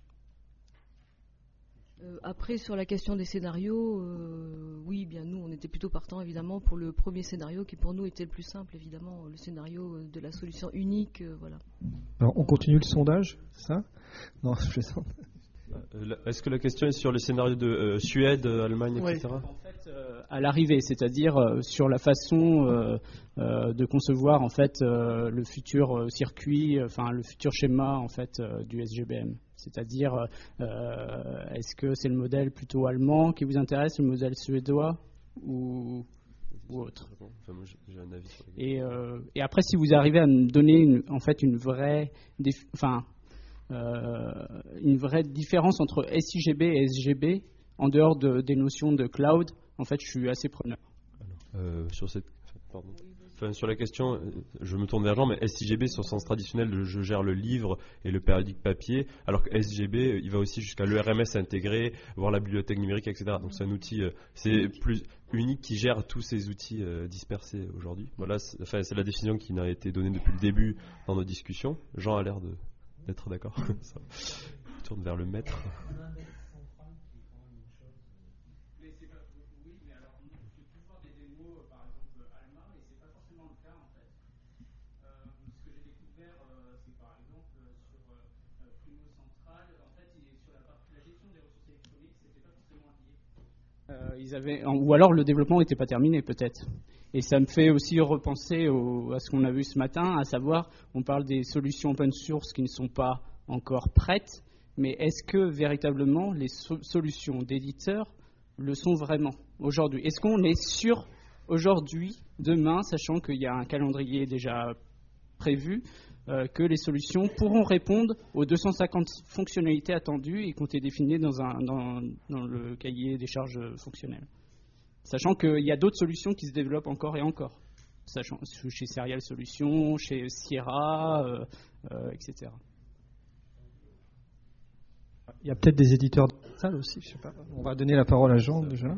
Après, sur la question des scénarios, oui, bien nous, on était plutôt partants évidemment pour le premier scénario qui pour nous était le plus simple, évidemment, le scénario de la solution unique, voilà. Alors, on continue le sondage, c'est ça ? Non, je plaisante. Est-ce que la question est sur les scénarios de Suède, Allemagne, etc. En fait, à l'arrivée, c'est-à-dire sur la façon de concevoir en fait le futur circuit, le futur schéma en fait du SGBM. C'est-à-dire, est-ce que c'est le modèle plutôt allemand qui vous intéresse, le modèle suédois ou autre. Enfin, moi, j'ai un avis sur et après, si vous arrivez à me donner une vraie différence entre SIGB et SGB en dehors des notions de cloud, en fait, je suis assez preneur. Sur la question, je me tourne vers Jean, mais SIGB, sur le sens traditionnel, je gère le livre et le périodique papier, alors que SGB, il va aussi jusqu'à l'ERMS intégré, voir la bibliothèque numérique, etc. Donc c'est un outil, c'est plus unique qui gère tous ces outils dispersés aujourd'hui. Voilà, c'est la définition qui n'a été donnée depuis le début dans nos discussions. Jean a l'air d'être d'accord. Je tourne vers le maître. Ou alors le développement n'était pas terminé peut-être. Et ça me fait aussi repenser à ce qu'on a vu ce matin, à savoir, on parle des solutions open source qui ne sont pas encore prêtes, mais est-ce que véritablement les solutions d'éditeurs le sont vraiment aujourd'hui? Est-ce qu'on est sûr aujourd'hui, demain, sachant qu'il y a un calendrier déjà prévu, que les solutions pourront répondre aux 250 fonctionnalités attendues et qui ont été définies dans le cahier des charges fonctionnelles. Sachant qu'il y a d'autres solutions qui se développent encore et encore. Sachant, chez Serial Solutions, chez Sierra, etc. Il y a peut-être des éditeurs de la salle aussi, je sais pas. On va donner la parole à Jean déjà.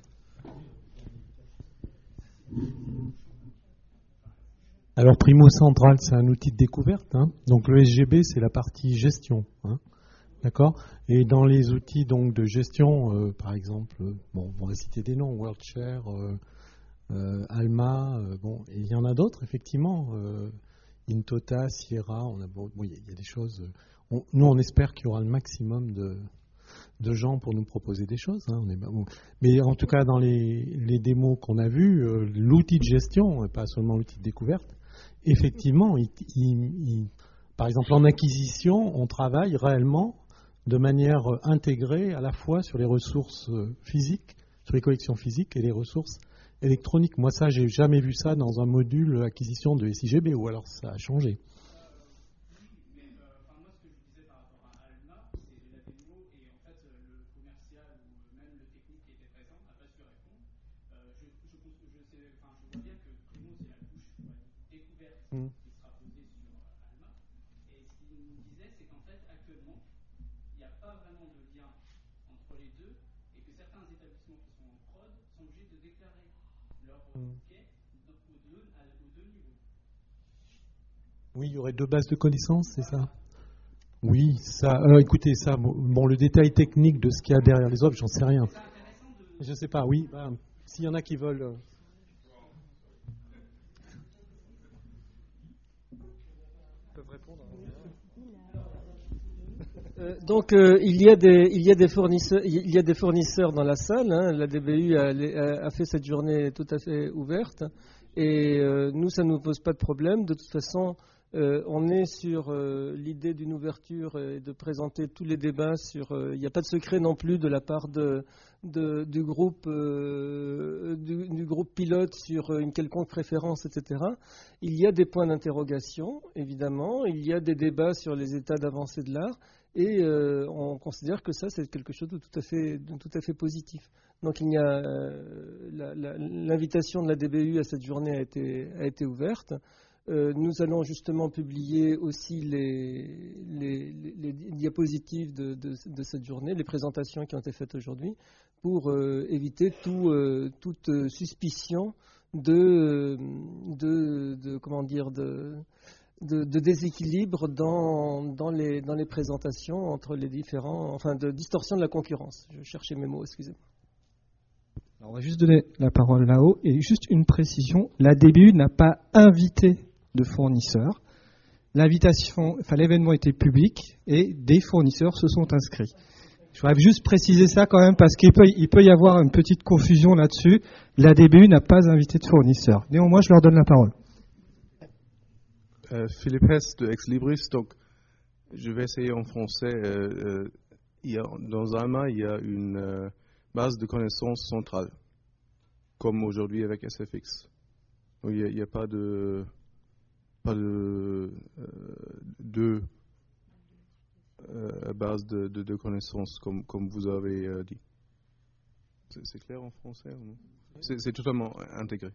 Alors Primo Central, c'est un outil de découverte, hein. Donc le SGB, c'est la partie gestion, hein. D'accord. Et dans les outils donc de gestion, par exemple, on va citer des noms, WorldShare, Alma, et il y en a d'autres effectivement, Intota, Sierra, il y a des choses. Nous, on espère qu'il y aura le maximum de gens pour nous proposer des choses, hein. Mais en tout cas, dans les démos qu'on a vues, l'outil de gestion, pas seulement l'outil de découverte, effectivement, par exemple en acquisition, on travaille réellement de manière intégrée à la fois sur les ressources physiques, sur les collections physiques et les ressources électroniques. Moi, ça, j'ai jamais vu ça dans un module acquisition de SIGB, ou alors ça a changé. Oui, il y aurait deux bases de connaissances, c'est ça? Oui, ça. Écoutez, ça. Le détail technique de ce qu'il y a derrière les offres, j'en sais rien. Je sais pas. Oui, s'il y en a qui veulent. peuvent répondre. Donc il y a des fournisseurs dans la salle. Hein. La DBU a fait cette journée tout à fait ouverte et nous ça ne nous pose pas de problème. De toute façon, on est sur l'idée d'une ouverture et de présenter tous les débats sur. Il n'y a pas de secret non plus de la part du groupe pilote sur une quelconque préférence, etc. Il y a des points d'interrogation, évidemment. Il y a des débats sur les états d'avancée de l'art. Et on considère que ça, c'est quelque chose de tout à fait positif. Donc il y a l'invitation de la DBU à cette journée a été ouverte. Nous allons justement publier aussi les diapositives de cette journée, les présentations qui ont été faites aujourd'hui, pour éviter toute suspicion de déséquilibre dans les présentations entre les différents, enfin de distorsion de la concurrence. Je cherchais mes mots, excusez-moi. Alors on va juste donner la parole là-haut et juste une précision. La DBU n'a pas invité de fournisseurs. L'événement était public et des fournisseurs se sont inscrits. Je voudrais juste préciser ça quand même parce qu'il peut y avoir une petite confusion là-dessus. La DBU n'a pas invité de fournisseurs. Néanmoins, je leur donne la parole. Philippe Hess de Ex Libris, donc je vais essayer en français. Dans ALMA, il y a une base de connaissances centrale, comme aujourd'hui avec SFX. Donc, il n'y a pas de base de connaissances comme vous avez dit. C'est clair en français ou non? C'est totalement intégré.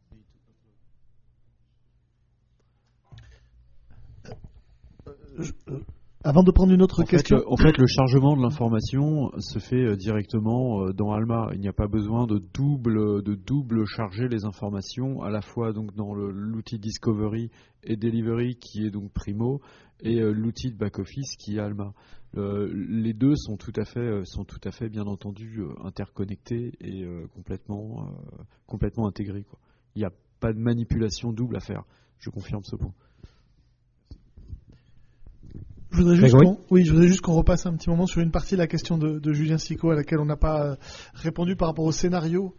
Avant de prendre une autre question. En fait, le chargement de l'information se fait directement dans ALMA. Il n'y a pas besoin de double charger les informations, à la fois donc dans l'outil Discovery et Delivery qui est donc Primo et l'outil de back-office qui est ALMA. Les deux sont tout à fait bien entendu interconnectés et complètement intégrés, quoi. Il n'y a pas de manipulation double à faire. Je confirme ce point. Je voudrais juste qu'on repasse un petit moment sur une partie de la question de Julien Sicot à laquelle on n'a pas répondu par rapport au scénario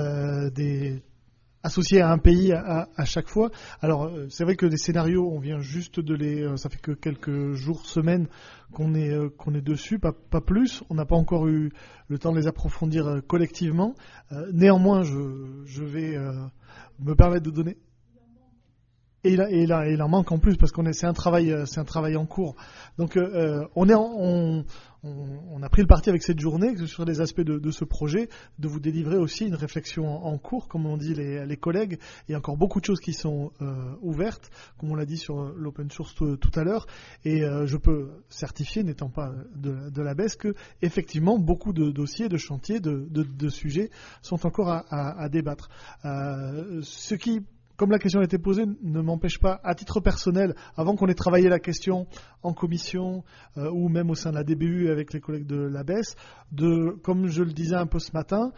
associés à un pays à chaque fois. Alors c'est vrai que des scénarios, on vient juste ça fait que quelques jours, semaines qu'on est dessus, pas plus. On n'a pas encore eu le temps de les approfondir collectivement. Néanmoins, je vais me permettre de donner. Et il en manque en plus parce c'est un travail en cours. Donc on a pris le parti avec cette journée sur les aspects de ce projet de vous délivrer aussi une réflexion en cours, comme l'ont dit les collègues. Il y a encore beaucoup de choses qui sont ouvertes, comme on l'a dit sur l'open source tout à l'heure. Et je peux certifier, n'étant pas de la BES, que effectivement beaucoup de dossiers, de chantiers, de sujets sont encore à débattre. Ce qui, comme la question a été posée, ne m'empêche pas, à titre personnel, avant qu'on ait travaillé la question en commission ou même au sein de la DBU avec les collègues de l'ABES, comme je le disais un peu ce matin,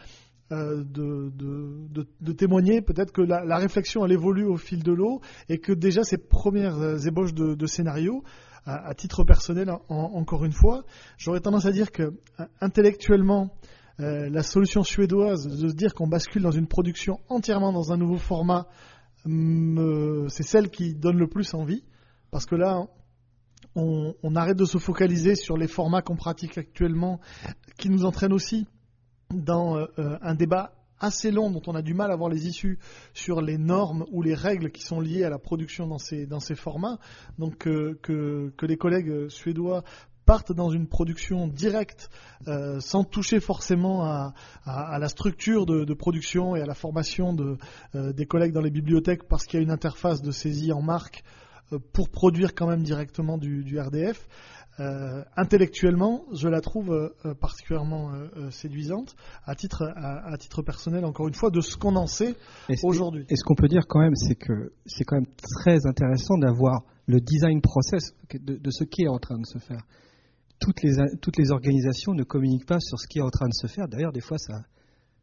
de témoigner peut-être que la réflexion elle évolue au fil de l'eau et que déjà ces premières ébauches de scénarios, à titre personnel, encore une fois, j'aurais tendance à dire que intellectuellement, la solution suédoise de se dire qu'on bascule dans une production entièrement dans un nouveau format, c'est celle qui donne le plus envie, parce que là on arrête de se focaliser sur les formats qu'on pratique actuellement, qui nous entraînent aussi dans un débat assez long dont on a du mal à voir les issues sur les normes ou les règles qui sont liées à la production dans ces formats. Donc que les collègues suédois partent dans une production directe sans toucher forcément à la structure de production et à la formation des collègues dans les bibliothèques, parce qu'il y a une interface de saisie en marque pour produire quand même directement du RDF. Intellectuellement, je la trouve particulièrement séduisante à titre personnel, encore une fois, de ce qu'on en sait aujourd'hui. Et ce qu'on peut dire quand même, c'est que c'est quand même très intéressant d'avoir le design process de ce qui est en train de se faire. Toutes les organisations ne communiquent pas sur ce qui est en train de se faire. D'ailleurs, des fois, ça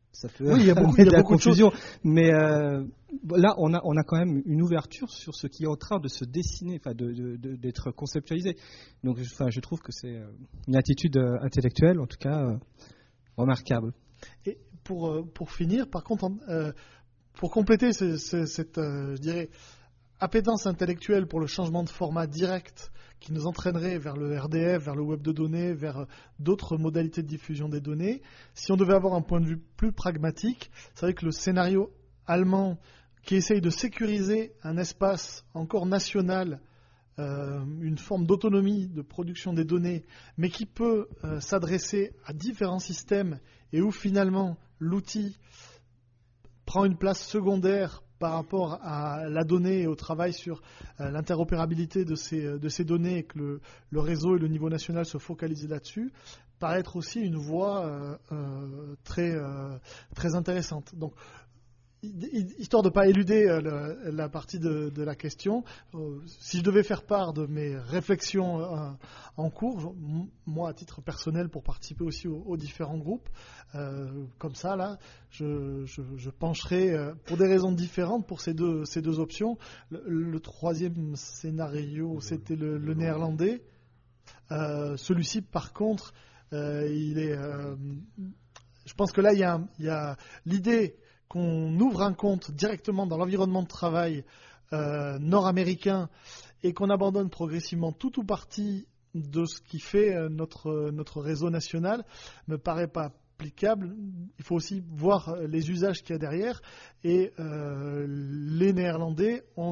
ça peut oui, il y a beaucoup de confusion. Mais là, on a quand même une ouverture sur ce qui est en train de se dessiner, d'être conceptualisé. Donc, je trouve que c'est une attitude intellectuelle, en tout cas, remarquable. Et pour finir, par contre, pour compléter cette, je dirais, appétence intellectuelle pour le changement de format direct qui nous entraînerait vers le RDF, vers le web de données, vers d'autres modalités de diffusion des données, si on devait avoir un point de vue plus pragmatique, c'est vrai que le scénario allemand qui essaye de sécuriser un espace encore national, une forme d'autonomie de production des données, mais qui peut s'adresser à différents systèmes et où finalement l'outil prend une place secondaire par rapport à la donnée et au travail sur l'interopérabilité de ces données et que le réseau et le niveau national se focalisent là-dessus, paraît être aussi une voie très intéressante. Donc, histoire de ne pas éluder la partie de la question, si je devais faire part de mes réflexions en cours, moi à titre personnel pour participer aussi aux différents groupes, comme ça là, je pencherais pour des raisons différentes pour ces deux options. Le troisième scénario, c'était le néerlandais. Celui-ci par contre, il est, je pense que là il y a l'idée qu'on ouvre un compte directement dans l'environnement de travail nord-américain et qu'on abandonne progressivement tout ou partie de ce qui fait notre réseau national me paraît pas applicable. Il faut aussi voir les usages qu'il y a derrière et les Néerlandais ont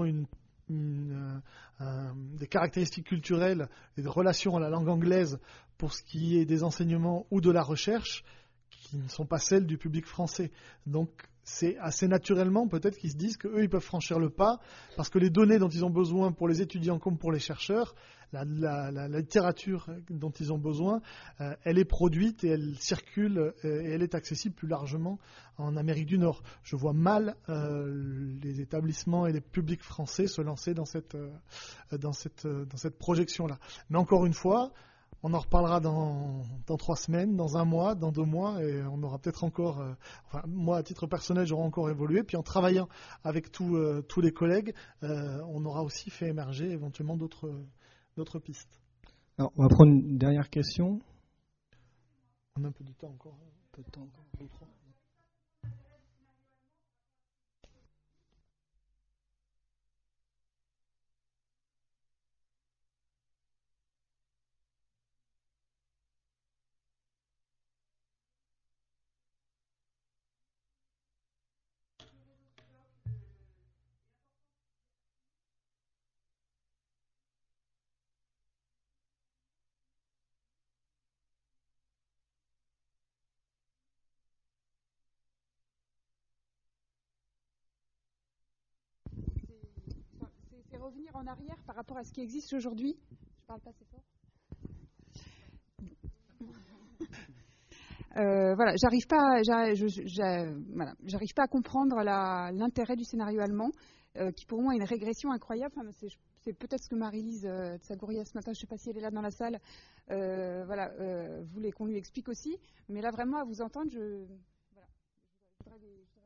des caractéristiques culturelles et des relations à la langue anglaise pour ce qui est des enseignements ou de la recherche qui ne sont pas celles du public français. Donc c'est assez naturellement peut-être qu'ils se disent qu'eux ils peuvent franchir le pas parce que les données dont ils ont besoin pour les étudiants comme pour les chercheurs, la littérature dont ils ont besoin, elle est produite et elle circule et elle est accessible plus largement en Amérique du Nord. Je vois mal les établissements et les publics français se lancer dans cette projection-là. Mais encore une fois, on en reparlera dans 3 semaines, dans 1 mois, dans 2 mois, et on aura peut-être encore, moi à titre personnel, j'aurai encore évolué. Puis en travaillant avec tous les collègues, on aura aussi fait émerger éventuellement d'autres pistes. Alors, on va prendre une dernière question. On a un peu de temps encore. Un peu de temps encore. 2 ou 3. C'est revenir en arrière par rapport à ce qui existe aujourd'hui. Je parle pas assez fort. Voilà, j'arrive pas à comprendre l'intérêt du scénario allemand, qui pour moi est une régression incroyable. Enfin, c'est peut-être ce que Marie-Lise Tsagouria ce matin, je ne sais pas si elle est là dans la salle, voulait qu'on lui explique aussi. Mais là, vraiment, à vous entendre, je voudrais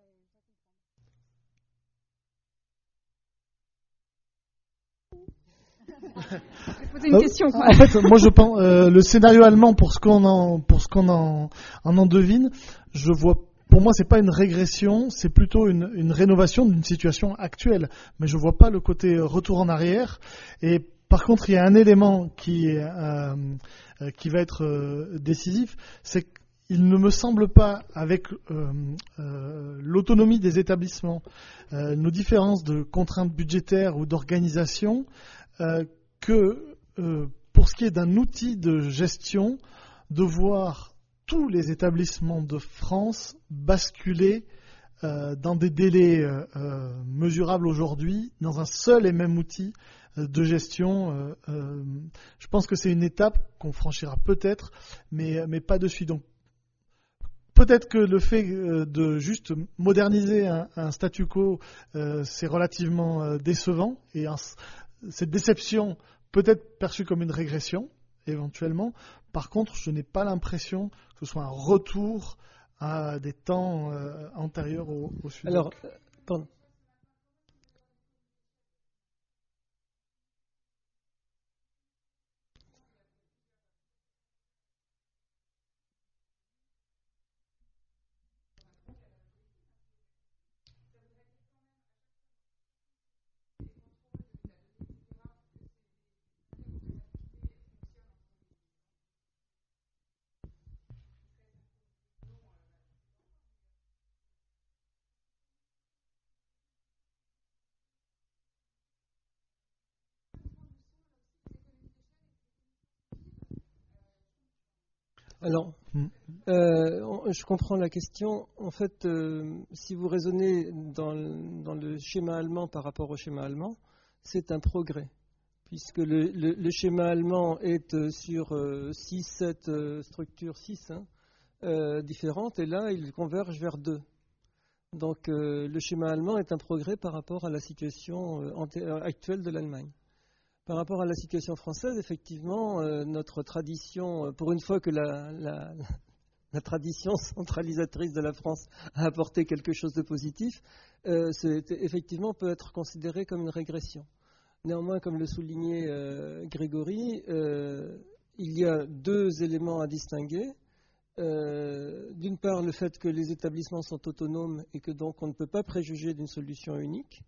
poser une question, quoi. En fait, moi je pense le scénario allemand pour ce qu'on en devine, je vois. Pour moi, c'est pas une régression, c'est plutôt une rénovation d'une situation actuelle. Mais je vois pas le côté retour en arrière. Et par contre, il y a un élément qui va être décisif, c'est qu'il ne me semble pas, avec l'autonomie des établissements, nos différences de contraintes budgétaires ou d'organisation, que pour ce qui est d'un outil de gestion, de voir tous les établissements de France basculer dans des délais mesurables aujourd'hui, dans un seul et même outil de gestion. Je pense que c'est une étape qu'on franchira peut-être, mais pas de suite. Donc, peut-être que le fait de juste moderniser un statu quo, c'est relativement décevant, et cette déception peut être perçue comme une régression, éventuellement. Par contre, je n'ai pas l'impression que ce soit un retour à des temps antérieurs au Sudoc. Alors, pardon. Alors, je comprends la question. En fait, si vous raisonnez dans le schéma allemand par rapport au schéma allemand, c'est un progrès, puisque le schéma allemand est sur 6-7 structures, 6 différentes, et là, il converge vers 2. Donc, le schéma allemand est un progrès par rapport à la situation actuelle de l'Allemagne. Par rapport à la situation française, effectivement, notre tradition, pour une fois que la tradition centralisatrice de la France a apporté quelque chose de positif, effectivement peut être considéré comme une régression. Néanmoins, comme le soulignait Grégory, il y a 2 éléments à distinguer. D'une part, le fait que les établissements sont autonomes et que donc on ne peut pas préjuger d'une solution unique.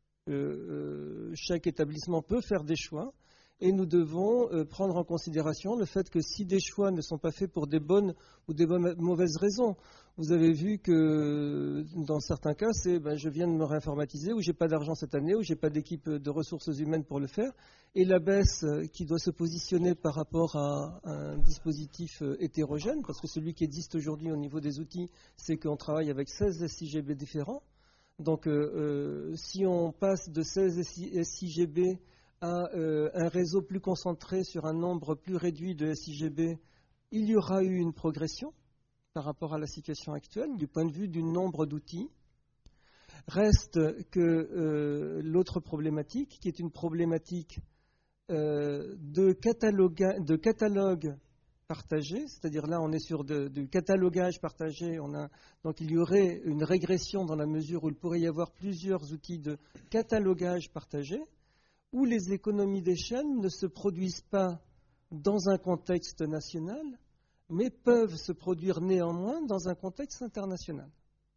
Chaque établissement peut faire des choix et nous devons prendre en considération le fait que si des choix ne sont pas faits pour des bonnes ou des mauvaises raisons, vous avez vu que dans certains cas c'est je viens de me réinformatiser ou j'ai pas d'argent cette année ou j'ai pas d'équipe de ressources humaines pour le faire, et la baisse qui doit se positionner par rapport à un dispositif hétérogène, parce que celui qui existe aujourd'hui au niveau des outils, c'est qu'on travaille avec 16 SIGB différents. Donc, si on passe de 16 SIGB à un réseau plus concentré sur un nombre plus réduit de SIGB, il y aura eu une progression par rapport à la situation actuelle du point de vue du nombre d'outils. Reste que l'autre problématique, qui est une problématique de catalogue partagé, c'est-à-dire là on est sur du catalogage partagé, donc il y aurait une régression dans la mesure où il pourrait y avoir plusieurs outils de catalogage partagé, où les économies d'échelle ne se produisent pas dans un contexte national, mais peuvent se produire néanmoins dans un contexte international.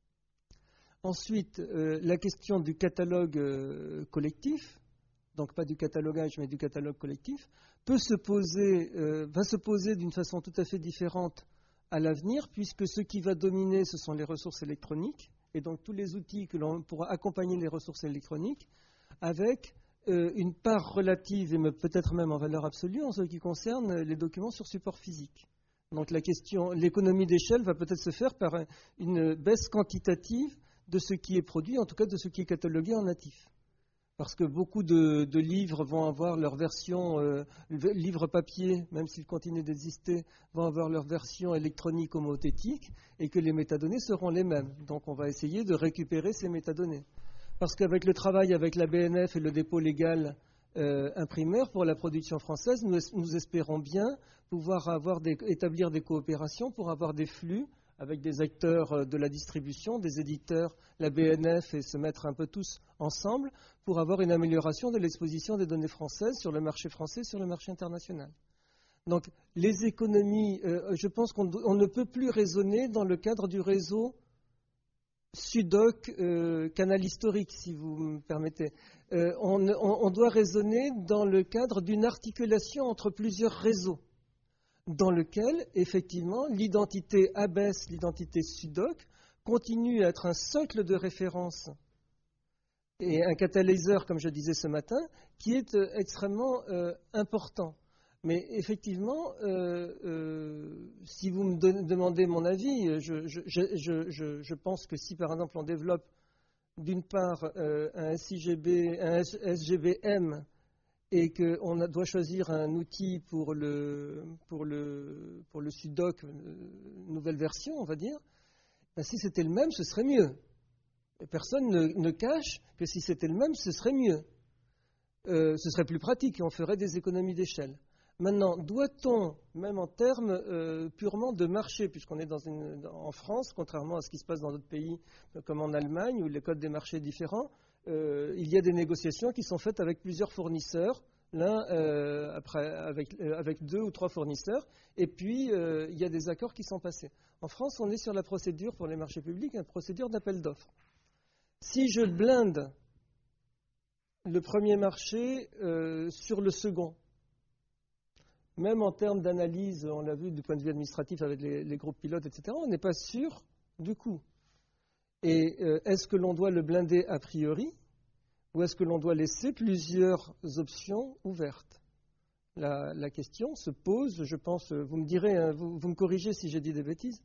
Ensuite, la question du catalogue collectif, donc pas du catalogage mais du catalogue collectif, va se poser d'une façon tout à fait différente à l'avenir, puisque ce qui va dominer, ce sont les ressources électroniques, et donc tous les outils que l'on pourra accompagner les ressources électroniques, avec une part relative, et peut-être même en valeur absolue, en ce qui concerne les documents sur support physique. Donc l'économie d'échelle va peut-être se faire par une baisse quantitative de ce qui est produit, en tout cas de ce qui est catalogué en natif. Parce que beaucoup de livres vont avoir leur version, livres papier, même s'ils continuent d'exister, vont avoir leur version électronique homothétique, et que les métadonnées seront les mêmes. Donc on va essayer de récupérer ces métadonnées. Parce qu'avec le travail avec la BNF et le dépôt légal imprimeur pour la production française, nous espérons bien pouvoir établir des coopérations pour avoir des flux avec des acteurs de la distribution, des éditeurs, la BNF, et se mettre un peu tous ensemble pour avoir une amélioration de l'exposition des données françaises sur le marché français et sur le marché international. Donc les économies, je pense qu'on ne peut plus raisonner dans le cadre du réseau Sudoc canal historique, si vous me permettez. On doit raisonner dans le cadre d'une articulation entre plusieurs réseaux, dans lequel, effectivement, l'identité ABES, l'identité Sudoc, continue à être un socle de référence et un catalyseur, comme je disais ce matin, qui est extrêmement important. Mais effectivement, si vous me demandez mon avis, je pense que si, par exemple, on développe d'une part un SIGB, un SGBM, et qu'on doit choisir un outil pour le Sudoc, nouvelle version, on va dire, ben si c'était le même, ce serait mieux. Et personne ne cache que si c'était le même, ce serait mieux. Ce serait plus pratique et on ferait des économies d'échelle. Maintenant, doit-on, même en termes purement de marché, puisqu'on est en France, contrairement à ce qui se passe dans d'autres pays comme en Allemagne, où les codes des marchés sont différents, il y a des négociations qui sont faites avec plusieurs fournisseurs, l'un avec 2 ou 3 fournisseurs, et puis il y a des accords qui sont passés. En France, on est sur la procédure pour les marchés publics, une procédure d'appel d'offres. Si je blinde le premier marché sur le second, même en termes d'analyse, on l'a vu du point de vue administratif avec les groupes pilotes, etc., on n'est pas sûr du coût. Et est-ce que l'on doit le blinder a priori ou est-ce que l'on doit laisser plusieurs options ouvertes ? La question se pose, je pense, vous me direz, hein, vous me corrigez si j'ai dit des bêtises,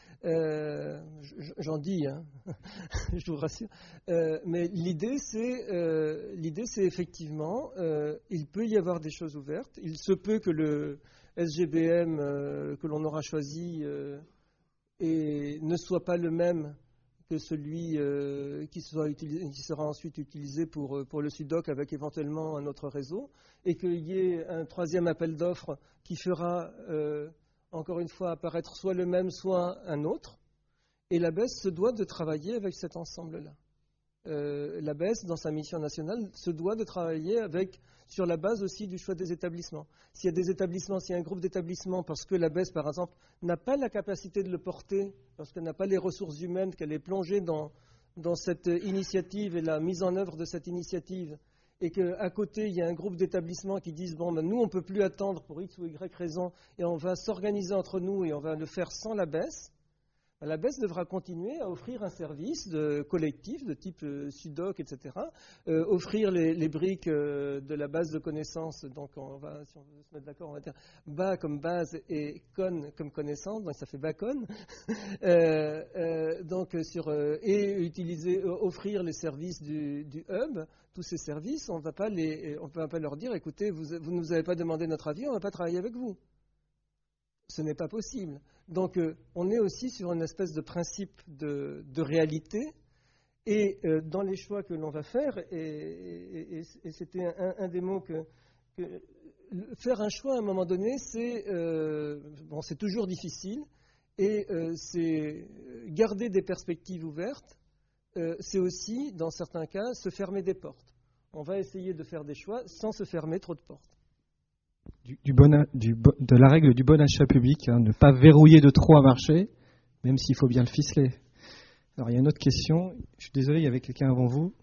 j'en dis, hein, je vous rassure, mais l'idée c'est effectivement, il peut y avoir des choses ouvertes, il se peut que le SGBM que l'on aura choisi ne soit pas le même que celui qui sera ensuite utilisé pour le SUDOC avec éventuellement un autre réseau, et qu'il y ait un troisième appel d'offres qui fera encore une fois apparaître soit le même, soit un autre, et l'ABES se doit de travailler avec cet ensemble-là. L'ABES, dans sa mission nationale, se doit de travailler sur la base aussi du choix des établissements. S'il y a des établissements, s'il y a un groupe d'établissements, parce que l'ABES, par exemple, n'a pas la capacité de le porter, parce qu'elle n'a pas les ressources humaines, qu'elle est plongée dans cette initiative et la mise en œuvre de cette initiative, et qu'à côté, il y a un groupe d'établissements qui disent « Bon, ben, nous, on ne peut plus attendre pour X ou Y raison, et on va s'organiser entre nous et on va le faire sans l'ABES », l'ABES devra continuer à offrir un service collectif de type SUDOC, etc., offrir les briques de la base de connaissances, donc si on veut se mettre d'accord, on va dire BA comme base et CON comme connaissance, donc ça fait BACON, et offrir les services du hub. Tous ces services, on ne va pas leur dire, écoutez, vous ne nous avez pas demandé notre avis, on ne va pas travailler avec vous. Ce n'est pas possible. Donc, on est aussi sur une espèce de principe de réalité, et dans les choix que l'on va faire, et c'était un des mots que faire un choix à un moment donné, c'est toujours difficile, et c'est garder des perspectives ouvertes, c'est aussi, dans certains cas, se fermer des portes. On va essayer de faire des choix sans se fermer trop de portes. De la règle du bon achat public, hein, ne pas verrouiller de trop un marché, même s'il faut bien le ficeler. Alors, il y a une autre question. Je suis désolé, il y avait quelqu'un avant vous.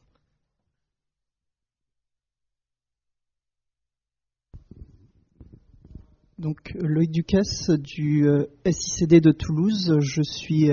Donc, Loïc Ducasse du SICD de Toulouse. Je suis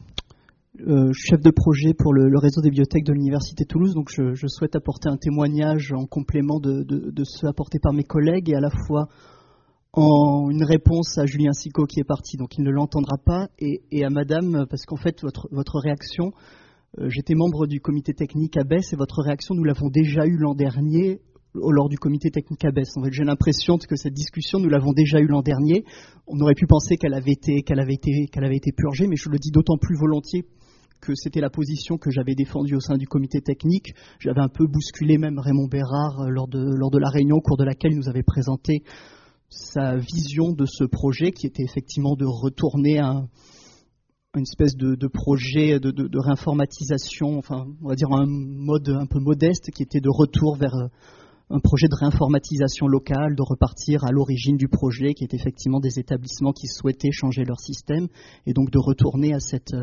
chef de projet pour le réseau des bibliothèques de l'Université de Toulouse. Donc, je souhaite apporter un témoignage en complément de ceux apportés par mes collègues, et à la fois en une réponse à Julien Sicot qui est parti, donc il ne l'entendra pas, et à Madame, parce qu'en fait, votre réaction, j'étais membre du comité technique ABES, et votre réaction, nous l'avons déjà eue l'an dernier lors du comité technique ABES. En fait, j'ai l'impression que cette discussion, nous l'avons déjà eue l'an dernier. On aurait pu penser qu'elle avait été purgée, mais je le dis d'autant plus volontiers que c'était la position que j'avais défendue au sein du comité technique. J'avais un peu bousculé même Raymond Bérard lors de la réunion au cours de laquelle il nous avait présenté sa vision de ce projet, qui était effectivement de retourner à une espèce de projet de réinformatisation, enfin, on va dire un mode un peu modeste, qui était de retour vers un projet de réinformatisation locale, de repartir à l'origine du projet, qui est effectivement des établissements qui souhaitaient changer leur système, et donc de retourner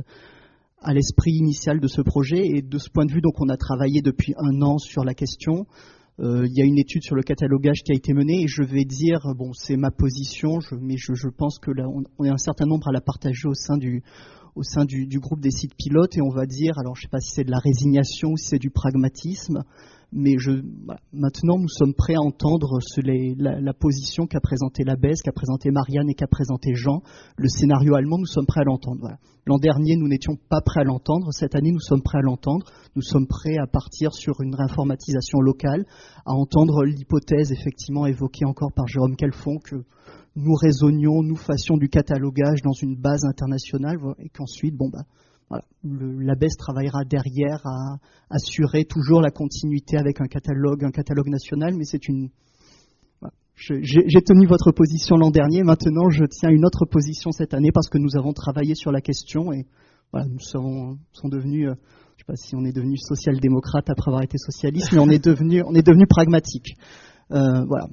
à l'esprit initial de ce projet. Et de ce point de vue, donc, on a travaillé depuis 1 an sur la question. Il y a une étude sur le catalogage qui a été menée, et je vais dire, bon, c'est ma position, mais je pense que là, on est un certain nombre à la partager au sein du groupe des sites pilotes, et on va dire, alors je ne sais pas si c'est de la résignation ou si c'est du pragmatisme, mais maintenant nous sommes prêts à entendre la position qu'a présentée l'ABES, qu'a présentée Marianne et qu'a présenté Jean. Le scénario allemand, nous sommes prêts à l'entendre. Voilà. L'an dernier, nous n'étions pas prêts à l'entendre. Cette année, nous sommes prêts à l'entendre. Nous sommes prêts à partir sur une réinformatisation locale, à entendre l'hypothèse effectivement évoquée encore par Jérôme Calfon, que nous raisonnions, nous fassions du catalogage dans une base internationale, et qu'ensuite, voilà, l'ABES travaillera derrière à assurer toujours la continuité avec un catalogue national, mais j'ai tenu votre position l'an dernier, maintenant je tiens une autre position cette année parce que nous avons travaillé sur la question et voilà, nous sommes devenus, je ne sais pas si on est devenu social-démocrate après avoir été socialiste, mais on est devenu pragmatique. Voilà.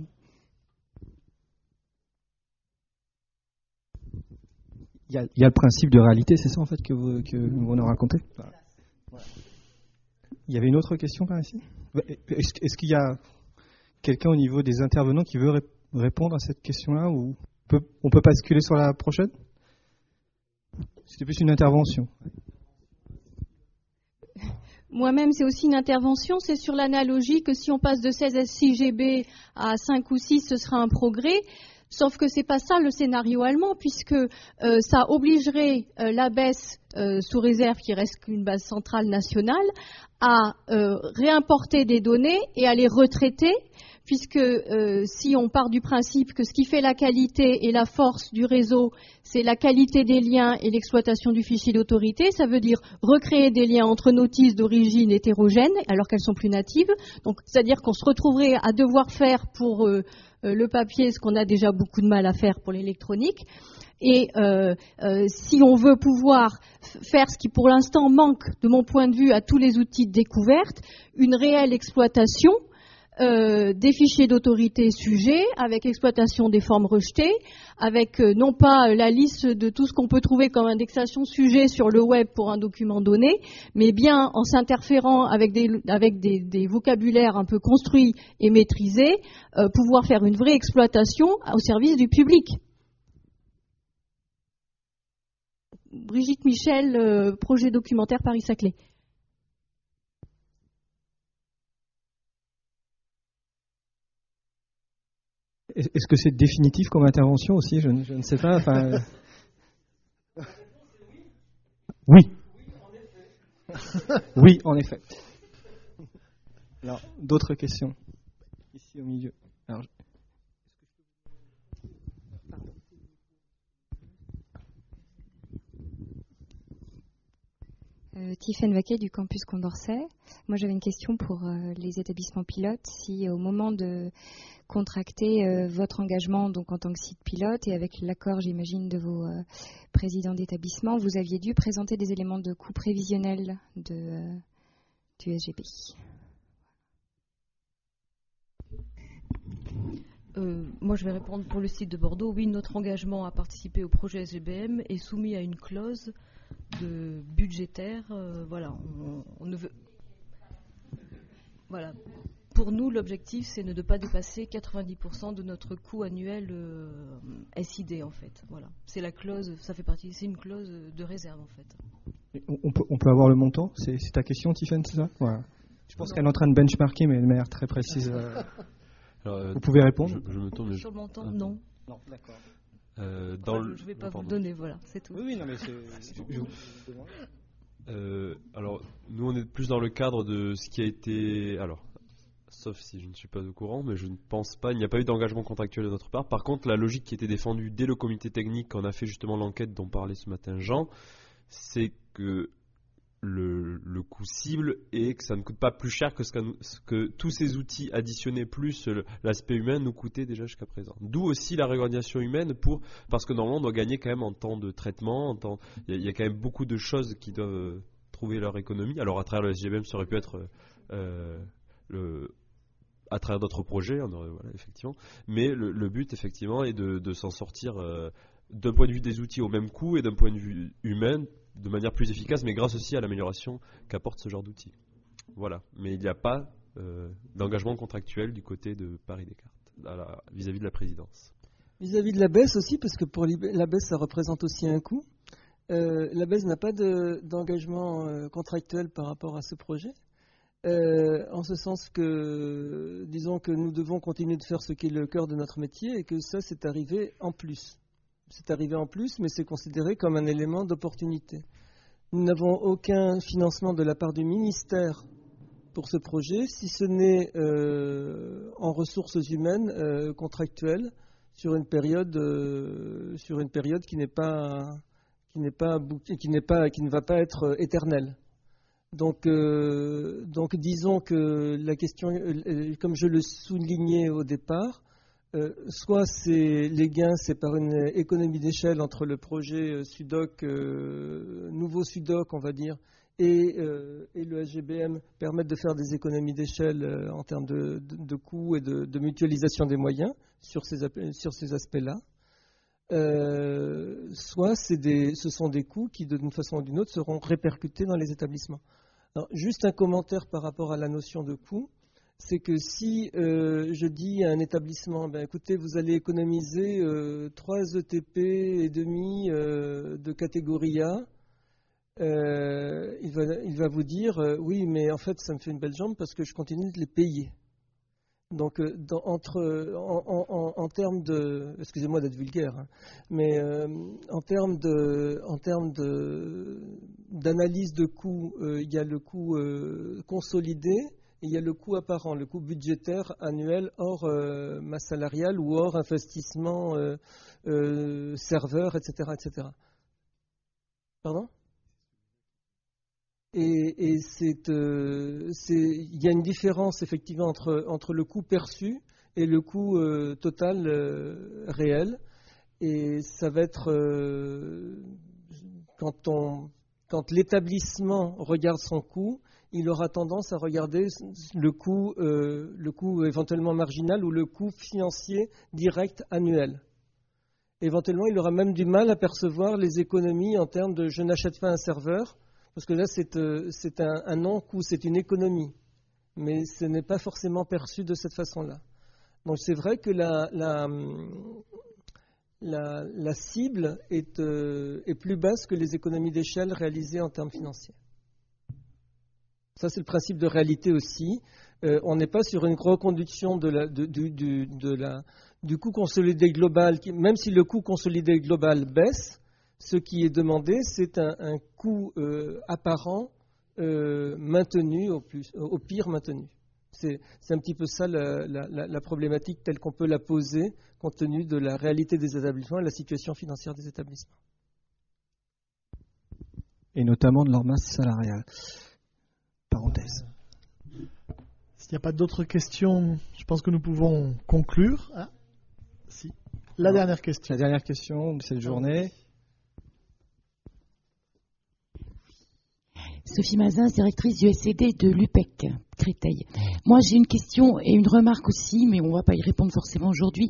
Il y a le principe de réalité, c'est ça en fait que vous nous racontez. Il y avait une autre question par ici. Est-ce qu'il y a quelqu'un au niveau des intervenants qui veut répondre à cette question-là ou on peut basculer sur la prochaine? C'était plus une intervention. Moi-même, c'est aussi une intervention. C'est sur l'analogie que si on passe de 16 SIGB à 5 ou 6, ce sera un progrès. Sauf que c'est pas ça le scénario allemand, puisque ça obligerait la baisse, sous réserve qu'il reste qu'une base centrale nationale, à réimporter des données et à les retraiter, puisque si on part du principe que ce qui fait la qualité et la force du réseau, c'est la qualité des liens et l'exploitation du fichier d'autorité, ça veut dire recréer des liens entre notices d'origine hétérogène alors qu'elles sont plus natives. Donc, c'est-à-dire qu'on se retrouverait à devoir faire pour le papier ce qu'on a déjà beaucoup de mal à faire pour l'électronique. Et si on veut pouvoir faire ce qui pour l'instant manque, de mon point de vue, à tous les outils de découverte, une réelle exploitation des fichiers d'autorité sujets, avec exploitation des formes rejetées, avec non pas la liste de tout ce qu'on peut trouver comme indexation sujet sur le web pour un document donné, mais bien en s'interférant avec des vocabulaires un peu construits et maîtrisés, pouvoir faire une vraie exploitation au service du public. Brigitte Michel, projet documentaire Paris-Saclay. Est-ce que c'est définitif comme intervention aussi? Je ne sais pas. Enfin... Oui. Oui, en effet. Alors, d'autres questions? Ici au milieu. Alors, Tiffaine Vaquet du campus Condorcet. Moi, j'avais une question pour les établissements pilotes. Si au moment de contracter votre engagement donc en tant que site pilote et avec l'accord, j'imagine, de vos présidents d'établissement, vous aviez dû présenter des éléments de coût prévisionnel du SGBI. Moi, je vais répondre pour le site de Bordeaux. Oui, notre engagement à participer au projet SGBM est soumis à une clause de budgétaire. Voilà, on ne veut. Voilà. Pour nous, l'objectif, c'est de ne pas dépasser 90% de notre coût annuel SID, en fait. Voilà. C'est la clause, ça fait partie, c'est une clause de réserve, en fait. On peut avoir le montant? C'est ta question, Tiffaine, c'est ça? Voilà. Je pense qu'elle est en train de benchmarker, mais de manière très précise. Alors, vous pouvez répondre? Je me tourne. Sur le montant, non. Non, d'accord. Je ne vais pas vous le donner, voilà, c'est tout. Oui, non, mais c'est... Alors, nous, on est plus dans le cadre de ce qui a été... Alors, sauf si je ne suis pas au courant, mais je ne pense pas, il n'y a pas eu d'engagement contractuel de notre part. Par contre, la logique qui était défendue dès le comité technique, quand on a fait justement l'enquête dont parlait ce matin Jean, c'est que le coût cible est que ça ne coûte pas plus cher que ce que tous ces outils additionnés plus l'aspect humain nous coûtaient déjà jusqu'à présent. D'où aussi la réorganisation humaine parce que normalement on doit gagner quand même en temps de traitement, il y a quand même beaucoup de choses qui doivent trouver leur économie. Alors à travers le SGBM, ça aurait pu être à travers d'autres projets, voilà, effectivement. Mais le but effectivement est de s'en sortir d'un point de vue des outils au même coût et d'un point de vue humain de manière plus efficace, mais grâce aussi à l'amélioration qu'apporte ce genre d'outils. Voilà. Mais il n'y a pas d'engagement contractuel du côté de Paris Descartes vis-à-vis de la présidence. Vis-à-vis de la baisse aussi, parce que pour la baisse, ça représente aussi un coût. La baisse n'a pas d'engagement contractuel par rapport à ce projet. En ce sens que, disons que nous devons continuer de faire ce qui est le cœur de notre métier et que ça, c'est arrivé en plus. C'est arrivé en plus, mais c'est considéré comme un élément d'opportunité. Nous n'avons aucun financement de la part du ministère pour ce projet, si ce n'est en ressources humaines contractuelles sur une période qui ne va pas être éternelle. Donc disons que la question, comme je le soulignais au départ, Soit les gains, c'est par une économie d'échelle entre le projet SUDOC, nouveau SUDOC, on va dire, et le SGBM permettent de faire des économies d'échelle en termes de coûts et de mutualisation des moyens sur ces aspects-là. Soit ce sont des coûts qui, d'une façon ou d'une autre, seront répercutés dans les établissements. Alors, juste un commentaire par rapport à la notion de coût. C'est que si je dis à un établissement, écoutez, vous allez économiser 3 ETP et demi de catégorie A, il va vous dire, oui, mais en fait, ça me fait une belle jambe parce que je continue de les payer. Donc, en termes de, excusez-moi d'être vulgaire, hein, mais en termes d'analyse de coûts, il y a le coût consolidé. Il y a le coût apparent, le coût budgétaire annuel hors masse salariale ou hors investissement serveur, etc., etc. Pardon ? Et il y a une différence effectivement entre le coût perçu et le coût total réel. Et ça va être quand l'établissement regarde son coût, il aura tendance à regarder le coût éventuellement marginal ou le coût financier direct annuel. Éventuellement, il aura même du mal à percevoir les économies en termes de « je n'achète pas un serveur », parce que là, c'est un non-coût, c'est une économie. Mais ce n'est pas forcément perçu de cette façon-là. Donc c'est vrai que la cible est plus basse que les économies d'échelle réalisées en termes financiers. Ça, c'est le principe de réalité aussi. On n'est pas sur une reconduction du coût consolidé global, même si le coût consolidé global baisse, ce qui est demandé, c'est un coût apparent maintenu, au pire maintenu. C'est un petit peu ça la problématique telle qu'on peut la poser compte tenu de la réalité des établissements et la situation financière des établissements. Et notamment de leur masse salariale. Parenthèse. S'il n'y a pas d'autres questions, je pense que nous pouvons conclure. Ah, si. La dernière question. La dernière question de cette journée. Sophie Mazin, directrice du SCD de l'UPEC, Créteil. Moi, j'ai une question et une remarque aussi, mais on ne va pas y répondre forcément aujourd'hui.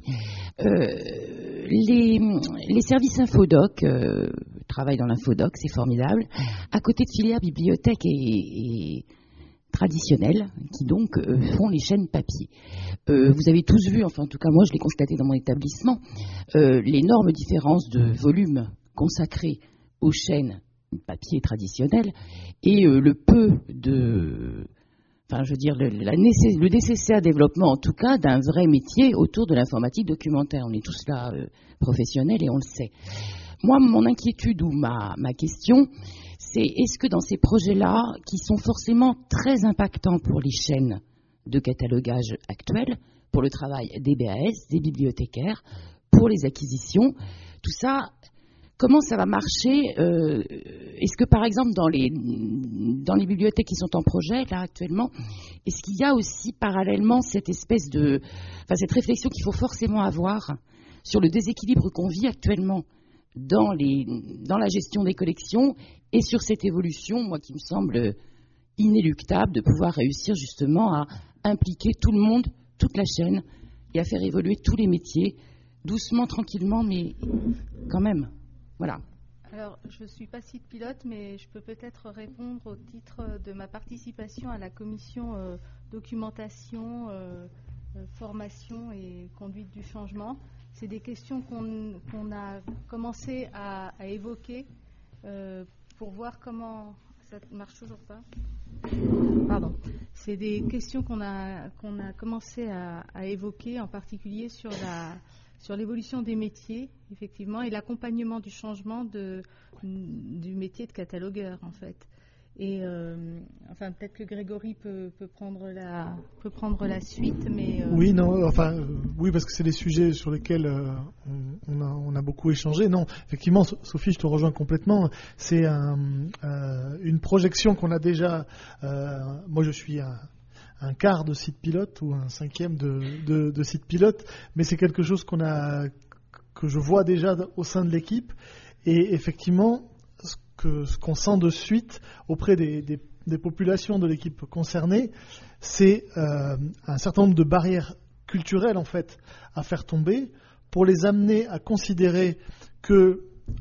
Les services Infodoc, travaillent dans l'Infodoc, c'est formidable, à côté de filières bibliothèques et traditionnelles, qui donc font les chaînes papier. Vous avez tous vu, enfin en tout cas moi je l'ai constaté dans mon établissement, l'énorme différence de volume consacré aux chaînes papier traditionnel et le peu de, enfin je veux dire le nécessaire développement en tout cas d'un vrai métier autour de l'informatique documentaire. On est tous là professionnels et on le sait. Moi, mon inquiétude ou ma question, c'est est-ce que dans ces projets-là, qui sont forcément très impactants pour les chaînes de catalogage actuelles, pour le travail des BAS, des bibliothécaires, pour les acquisitions, tout ça, comment ça va marcher Est-ce que, par exemple, dans les bibliothèques qui sont en projet, là, actuellement, est-ce qu'il y a aussi, parallèlement, cette espèce de... Enfin, cette réflexion qu'il faut forcément avoir sur le déséquilibre qu'on vit actuellement dans la gestion des collections et sur cette évolution, moi, qui me semble inéluctable, de pouvoir réussir, justement, à impliquer tout le monde, toute la chaîne, et à faire évoluer tous les métiers, doucement, tranquillement, mais quand même. Voilà. Alors, je ne suis pas site pilote, mais je peux peut-être répondre au titre de ma participation à la commission documentation, formation et conduite du changement. C'est des questions qu'on a commencé à évoquer pour voir comment... Ça ne marche toujours pas. Pardon. C'est des questions qu'on a commencé à évoquer, en particulier sur l'évolution des métiers, effectivement, et l'accompagnement du changement du métier de catalogueur, en fait. Et enfin, peut-être que Grégory peut prendre la suite, mais oui, non, enfin, oui, parce que c'est des sujets sur lesquels on a beaucoup échangé. Non, effectivement, Sophie, je te rejoins complètement. C'est une projection qu'on a déjà. Moi, je suis un quart de site pilote ou un cinquième de site pilote, mais c'est quelque chose que je vois déjà au sein de l'équipe. Et effectivement, ce qu'on sent de suite auprès des populations de l'équipe concernée, c'est un certain nombre de barrières culturelles en fait à faire tomber pour les amener à considérer que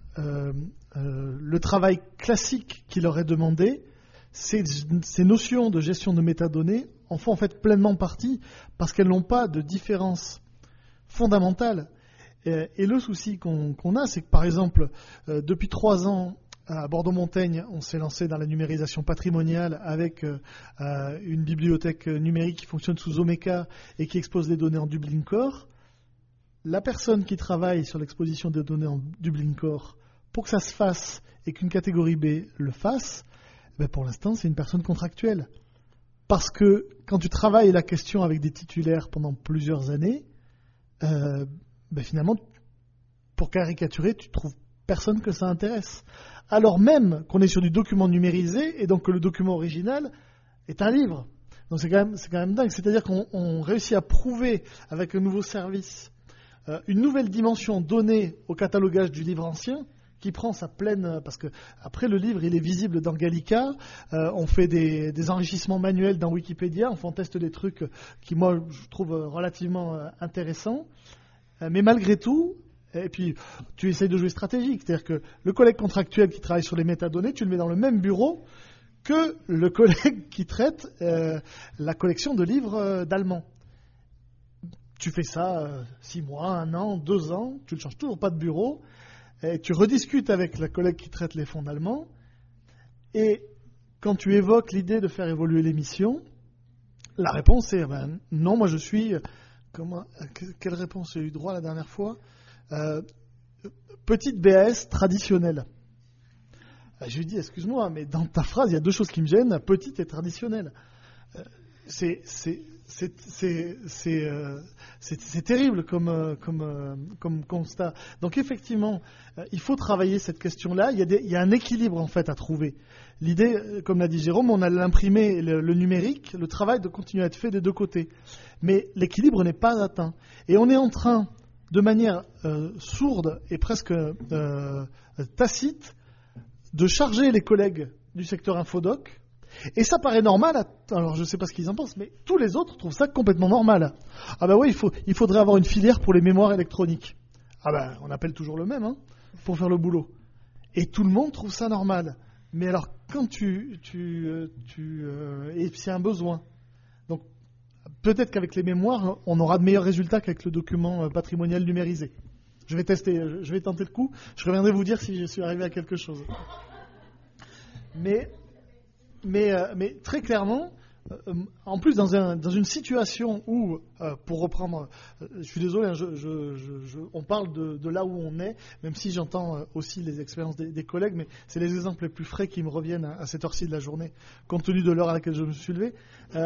le travail classique qui leur est demandé, ces notions de gestion de métadonnées en font en fait pleinement partie parce qu'elles n'ont pas de différence fondamentale. Et le souci qu'on a, c'est que par exemple, depuis 3 ans, à Bordeaux-Montaigne, on s'est lancé dans la numérisation patrimoniale avec une bibliothèque numérique qui fonctionne sous Omeka et qui expose des données en Dublin Core. La personne qui travaille sur l'exposition des données en Dublin Core, pour que ça se fasse et qu'une catégorie B le fasse, pour l'instant, c'est une personne contractuelle. Parce que quand tu travailles la question avec des titulaires pendant plusieurs années, finalement, pour caricaturer, tu trouves personne que ça intéresse. Alors même qu'on est sur du document numérisé et donc que le document original est un livre. Donc c'est quand même dingue. C'est-à-dire qu'on réussit à prouver avec un nouveau service une nouvelle dimension donnée au catalogage du livre ancien qui prend sa pleine... Parce que après le livre, il est visible dans Gallica, on fait des enrichissements manuels dans Wikipédia, on teste des trucs qui, moi, je trouve relativement intéressants. Mais malgré tout, et puis tu essayes de jouer stratégique, c'est-à-dire que le collègue contractuel qui travaille sur les métadonnées, tu le mets dans le même bureau que le collègue qui traite la collection de livres d'allemand. Tu fais ça 6 mois, 1 an, 2 ans, tu ne changes toujours pas de bureau, et tu rediscutes avec la collègue qui traite les fonds d'allemand, et quand tu évoques l'idée de faire évoluer les missions, la réponse est non, moi je suis... Quelle réponse j'ai eu droit la dernière fois ? Petite BAS traditionnelle. Je lui dis, excuse-moi, mais dans ta phrase, il y a 2 choses qui me gênent, petite et traditionnelle. C'est terrible comme constat. Donc effectivement, il faut travailler cette question-là. Il y a un équilibre en fait à trouver. L'idée, comme l'a dit Jérôme, on a l'imprimé, le numérique, le travail doit continuer à être fait des 2 côtés. Mais l'équilibre n'est pas atteint. Et on est en train, de manière sourde et presque tacite, de charger les collègues du secteur infodoc. Et ça paraît normal, alors je ne sais pas ce qu'ils en pensent, mais tous les autres trouvent ça complètement normal. Ah ben oui, il faudrait avoir une filière pour les mémoires électroniques. Ah ben, on appelle toujours le même, pour faire le boulot. Et tout le monde trouve ça normal. Mais alors, quand et c'est un besoin. Donc, peut-être qu'avec les mémoires, on aura de meilleurs résultats qu'avec le document patrimonial numérisé. Je vais tenter le coup. Je reviendrai vous dire si je suis arrivé à quelque chose. Mais très clairement, en plus dans une situation où, pour reprendre, je suis désolé, on parle de là où on est, même si j'entends aussi les expériences des collègues, mais c'est les exemples les plus frais qui me reviennent à cette heure-ci de la journée, compte tenu de l'heure à laquelle je me suis levé.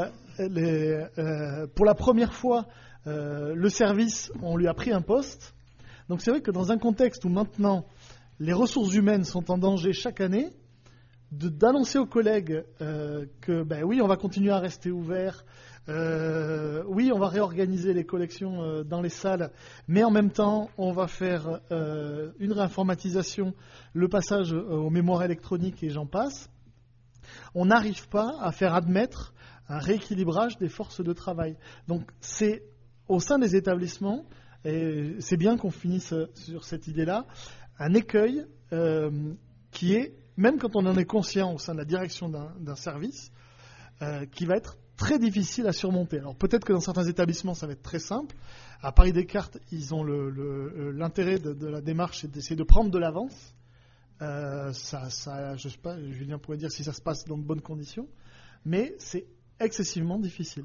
Pour la première fois, le service, on lui a pris un poste. Donc c'est vrai que dans un contexte où maintenant les ressources humaines sont en danger chaque année, d'annoncer aux collègues que oui, on va continuer à rester ouvert, oui, on va réorganiser les collections dans les salles, mais en même temps, on va faire une réinformatisation, le passage aux mémoires électroniques et j'en passe. On n'arrive pas à faire admettre un rééquilibrage des forces de travail. Donc, c'est au sein des établissements, et c'est bien qu'on finisse sur cette idée-là, un écueil qui est, même quand on en est conscient au sein de la direction d'un service, qui va être très difficile à surmonter. Alors peut-être que dans certains établissements, ça va être très simple. À Paris Descartes, ils ont l'intérêt de la démarche, c'est d'essayer de prendre de l'avance. Je sais pas, Julien pourrait dire si ça se passe dans de bonnes conditions, mais c'est excessivement difficile.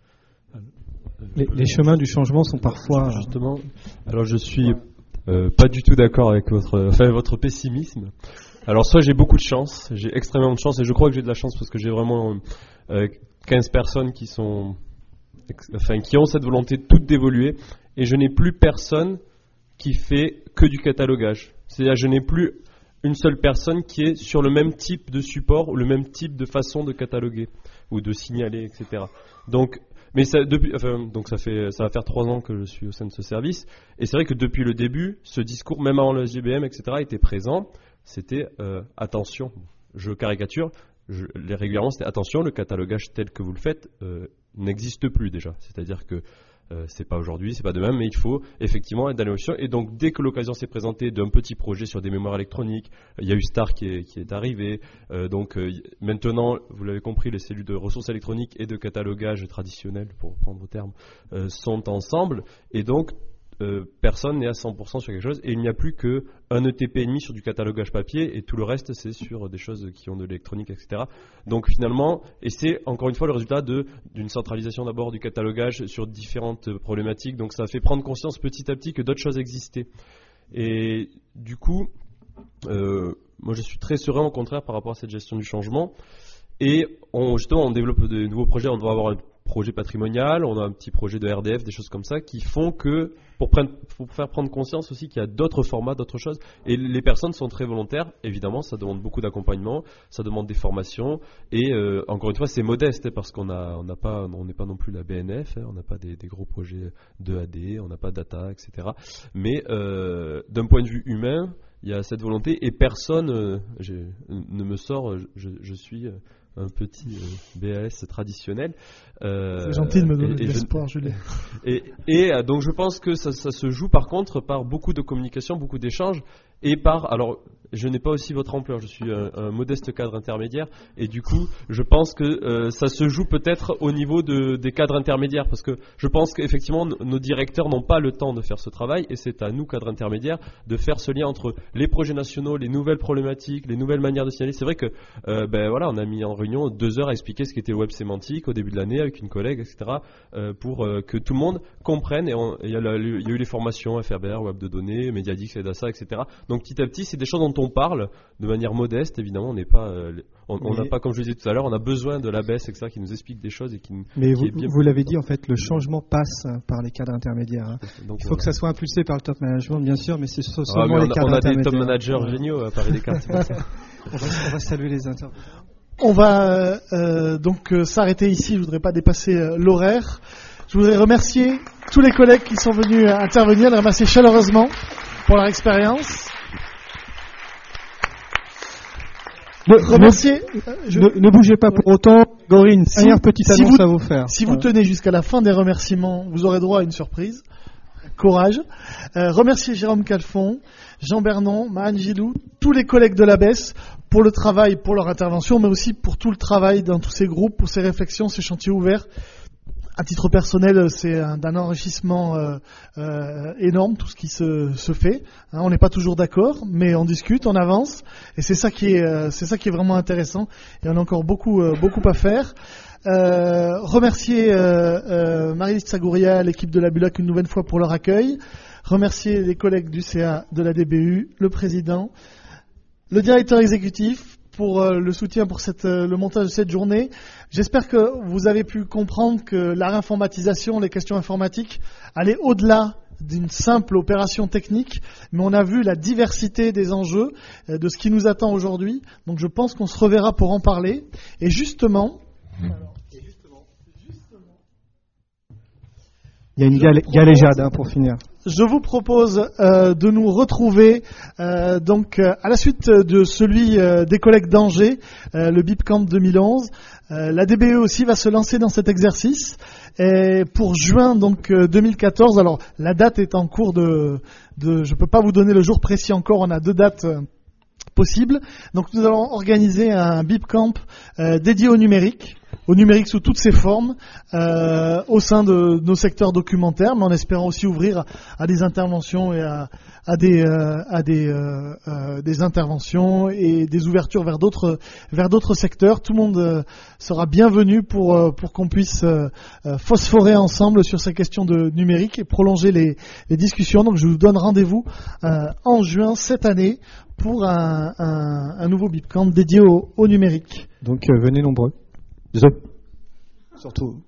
Les chemins du changement sont parfois... Justement, alors je suis pas du tout d'accord avec votre pessimisme. Alors soit j'ai beaucoup de chance, j'ai extrêmement de chance, et je crois que j'ai de la chance parce que j'ai vraiment 15 personnes qui ont cette volonté toute d'évoluer, et je n'ai plus personne qui fait que du catalogage. C'est-à-dire je n'ai plus une seule personne qui est sur le même type de support ou le même type de façon de cataloguer ou de signaler, etc. Donc, mais ça, donc ça va faire 3 ans que je suis au sein de ce service. Et c'est vrai que depuis le début, ce discours, même avant le SGBM, etc., était présent. C'était attention, je caricature, régulièrement c'était attention, le catalogage tel que vous le faites n'existe plus déjà. C'est-à-dire que c'est pas aujourd'hui, c'est pas demain, mais il faut effectivement être dans l'évolution. Et donc, dès que l'occasion s'est présentée d'un petit projet sur des mémoires électroniques, il y a eu Star qui est arrivé. Maintenant, vous l'avez compris, les cellules de ressources électroniques et de catalogage traditionnel, pour reprendre vos termes, sont ensemble. Et donc, personne n'est à 100% sur quelque chose, et il n'y a plus qu'un ETP et demi sur du catalogage papier, et tout le reste c'est sur des choses qui ont de l'électronique, etc. Donc finalement, et c'est encore une fois le résultat d'une centralisation d'abord du catalogage sur différentes problématiques, donc ça fait prendre conscience petit à petit que d'autres choses existaient. Et du coup, moi je suis très serein au contraire par rapport à cette gestion du changement, et on développe de nouveaux projets. On doit avoir un projet patrimonial, on a un petit projet de RDF, des choses comme ça qui font que, pour faire prendre conscience aussi qu'il y a d'autres formats, d'autres choses, et les personnes sont très volontaires. Évidemment, ça demande beaucoup d'accompagnement, ça demande des formations, et encore une fois c'est modeste, parce qu'on n'est pas non plus la BNF, on n'a pas des gros projets de AD, on n'a pas data, etc. Mais d'un point de vue humain, il y a cette volonté, et personne ne me sort, je suis un petit BAS traditionnel. C'est gentil de me donner de l'espoir, Julien. Et donc je pense que ça se joue par contre par beaucoup de communication, beaucoup d'échanges, et alors je n'ai pas aussi votre ampleur, je suis un modeste cadre intermédiaire, et du coup je pense que ça se joue peut-être au niveau des cadres intermédiaires, parce que je pense qu'effectivement nos directeurs n'ont pas le temps de faire ce travail, et c'est à nous, cadres intermédiaires, de faire ce lien entre les projets nationaux, les nouvelles problématiques, les nouvelles manières de signaler. C'est vrai que on a mis en réunion 2 heures à expliquer ce qu'était le web sémantique au début de l'année avec une collègue, etc., pour que tout le monde comprenne. Et il y a eu les formations FRBR, web de données, Mediadix, EDASA, etc. Donc petit à petit, c'est des choses dont on parle de manière modeste. Évidemment, on n'a pas, comme je le disais tout à l'heure, on a besoin de l'ABS, etc., qui nous explique des choses. Mais vous l'avez dit, en fait, le changement passe par les cadres intermédiaires. Hein. Donc, il faut que ça soit impulsé par le top management, bien sûr, mais c'est seulement les cadres intermédiaires. On a des top managers géniaux à Paris Descartes. On va saluer les intervenants. On va donc s'arrêter ici, je ne voudrais pas dépasser l'horaire. Je voudrais remercier tous les collègues qui sont venus intervenir, les remercier chaleureusement pour leur expérience. Ne bougez pas pour autant, Gorine, dernière petite annonce à vous faire. Si vous tenez jusqu'à la fin des remerciements, vous aurez droit à une surprise. Courage. Remercier Jérôme Calfon, Jean Bernon, Mahan Gilou, tous les collègues de l'ABES pour le travail, pour leur intervention, mais aussi pour tout le travail dans tous ces groupes, pour ces réflexions, ces chantiers ouverts. À titre personnel, c'est d'un enrichissement énorme tout ce qui se fait. On n'est pas toujours d'accord, mais on discute, on avance, et c'est ça qui est vraiment intéressant. Et on a encore beaucoup à faire. Remercier Marie-Lise Tsagouria, l'équipe de la Bulac une nouvelle fois pour leur accueil. Remercier les collègues du CA, de la DBU, le président, le directeur exécutif pour le soutien pour le montage de cette journée. J'espère que vous avez pu comprendre que la réinformatisation, les questions informatiques allaient au-delà d'une simple opération technique, mais on a vu la diversité des enjeux, de ce qui nous attend aujourd'hui. Donc je pense qu'on se reverra pour en parler. Et justement, il y a une galéjade pour finir. Je vous propose de nous retrouver donc à la suite de celui des collègues d'Angers, le BIPCamp 2011. La DBE aussi va se lancer dans cet exercice. Et pour juin donc 2014, alors la date est en cours je peux pas vous donner le jour précis encore, on a 2 dates possibles. Donc nous allons organiser un BIPCamp dédié au numérique sous toutes ses formes, au sein de nos secteurs documentaires, mais en espérant aussi ouvrir à des interventions et à des interventions et des ouvertures vers d'autres secteurs. Tout le monde sera bienvenu pour qu'on puisse phosphorer ensemble sur ces questions de numérique et prolonger les discussions. Donc je vous donne rendez-vous en juin cette année pour un nouveau BIPCamp dédié au numérique. Donc venez nombreux. Surtout.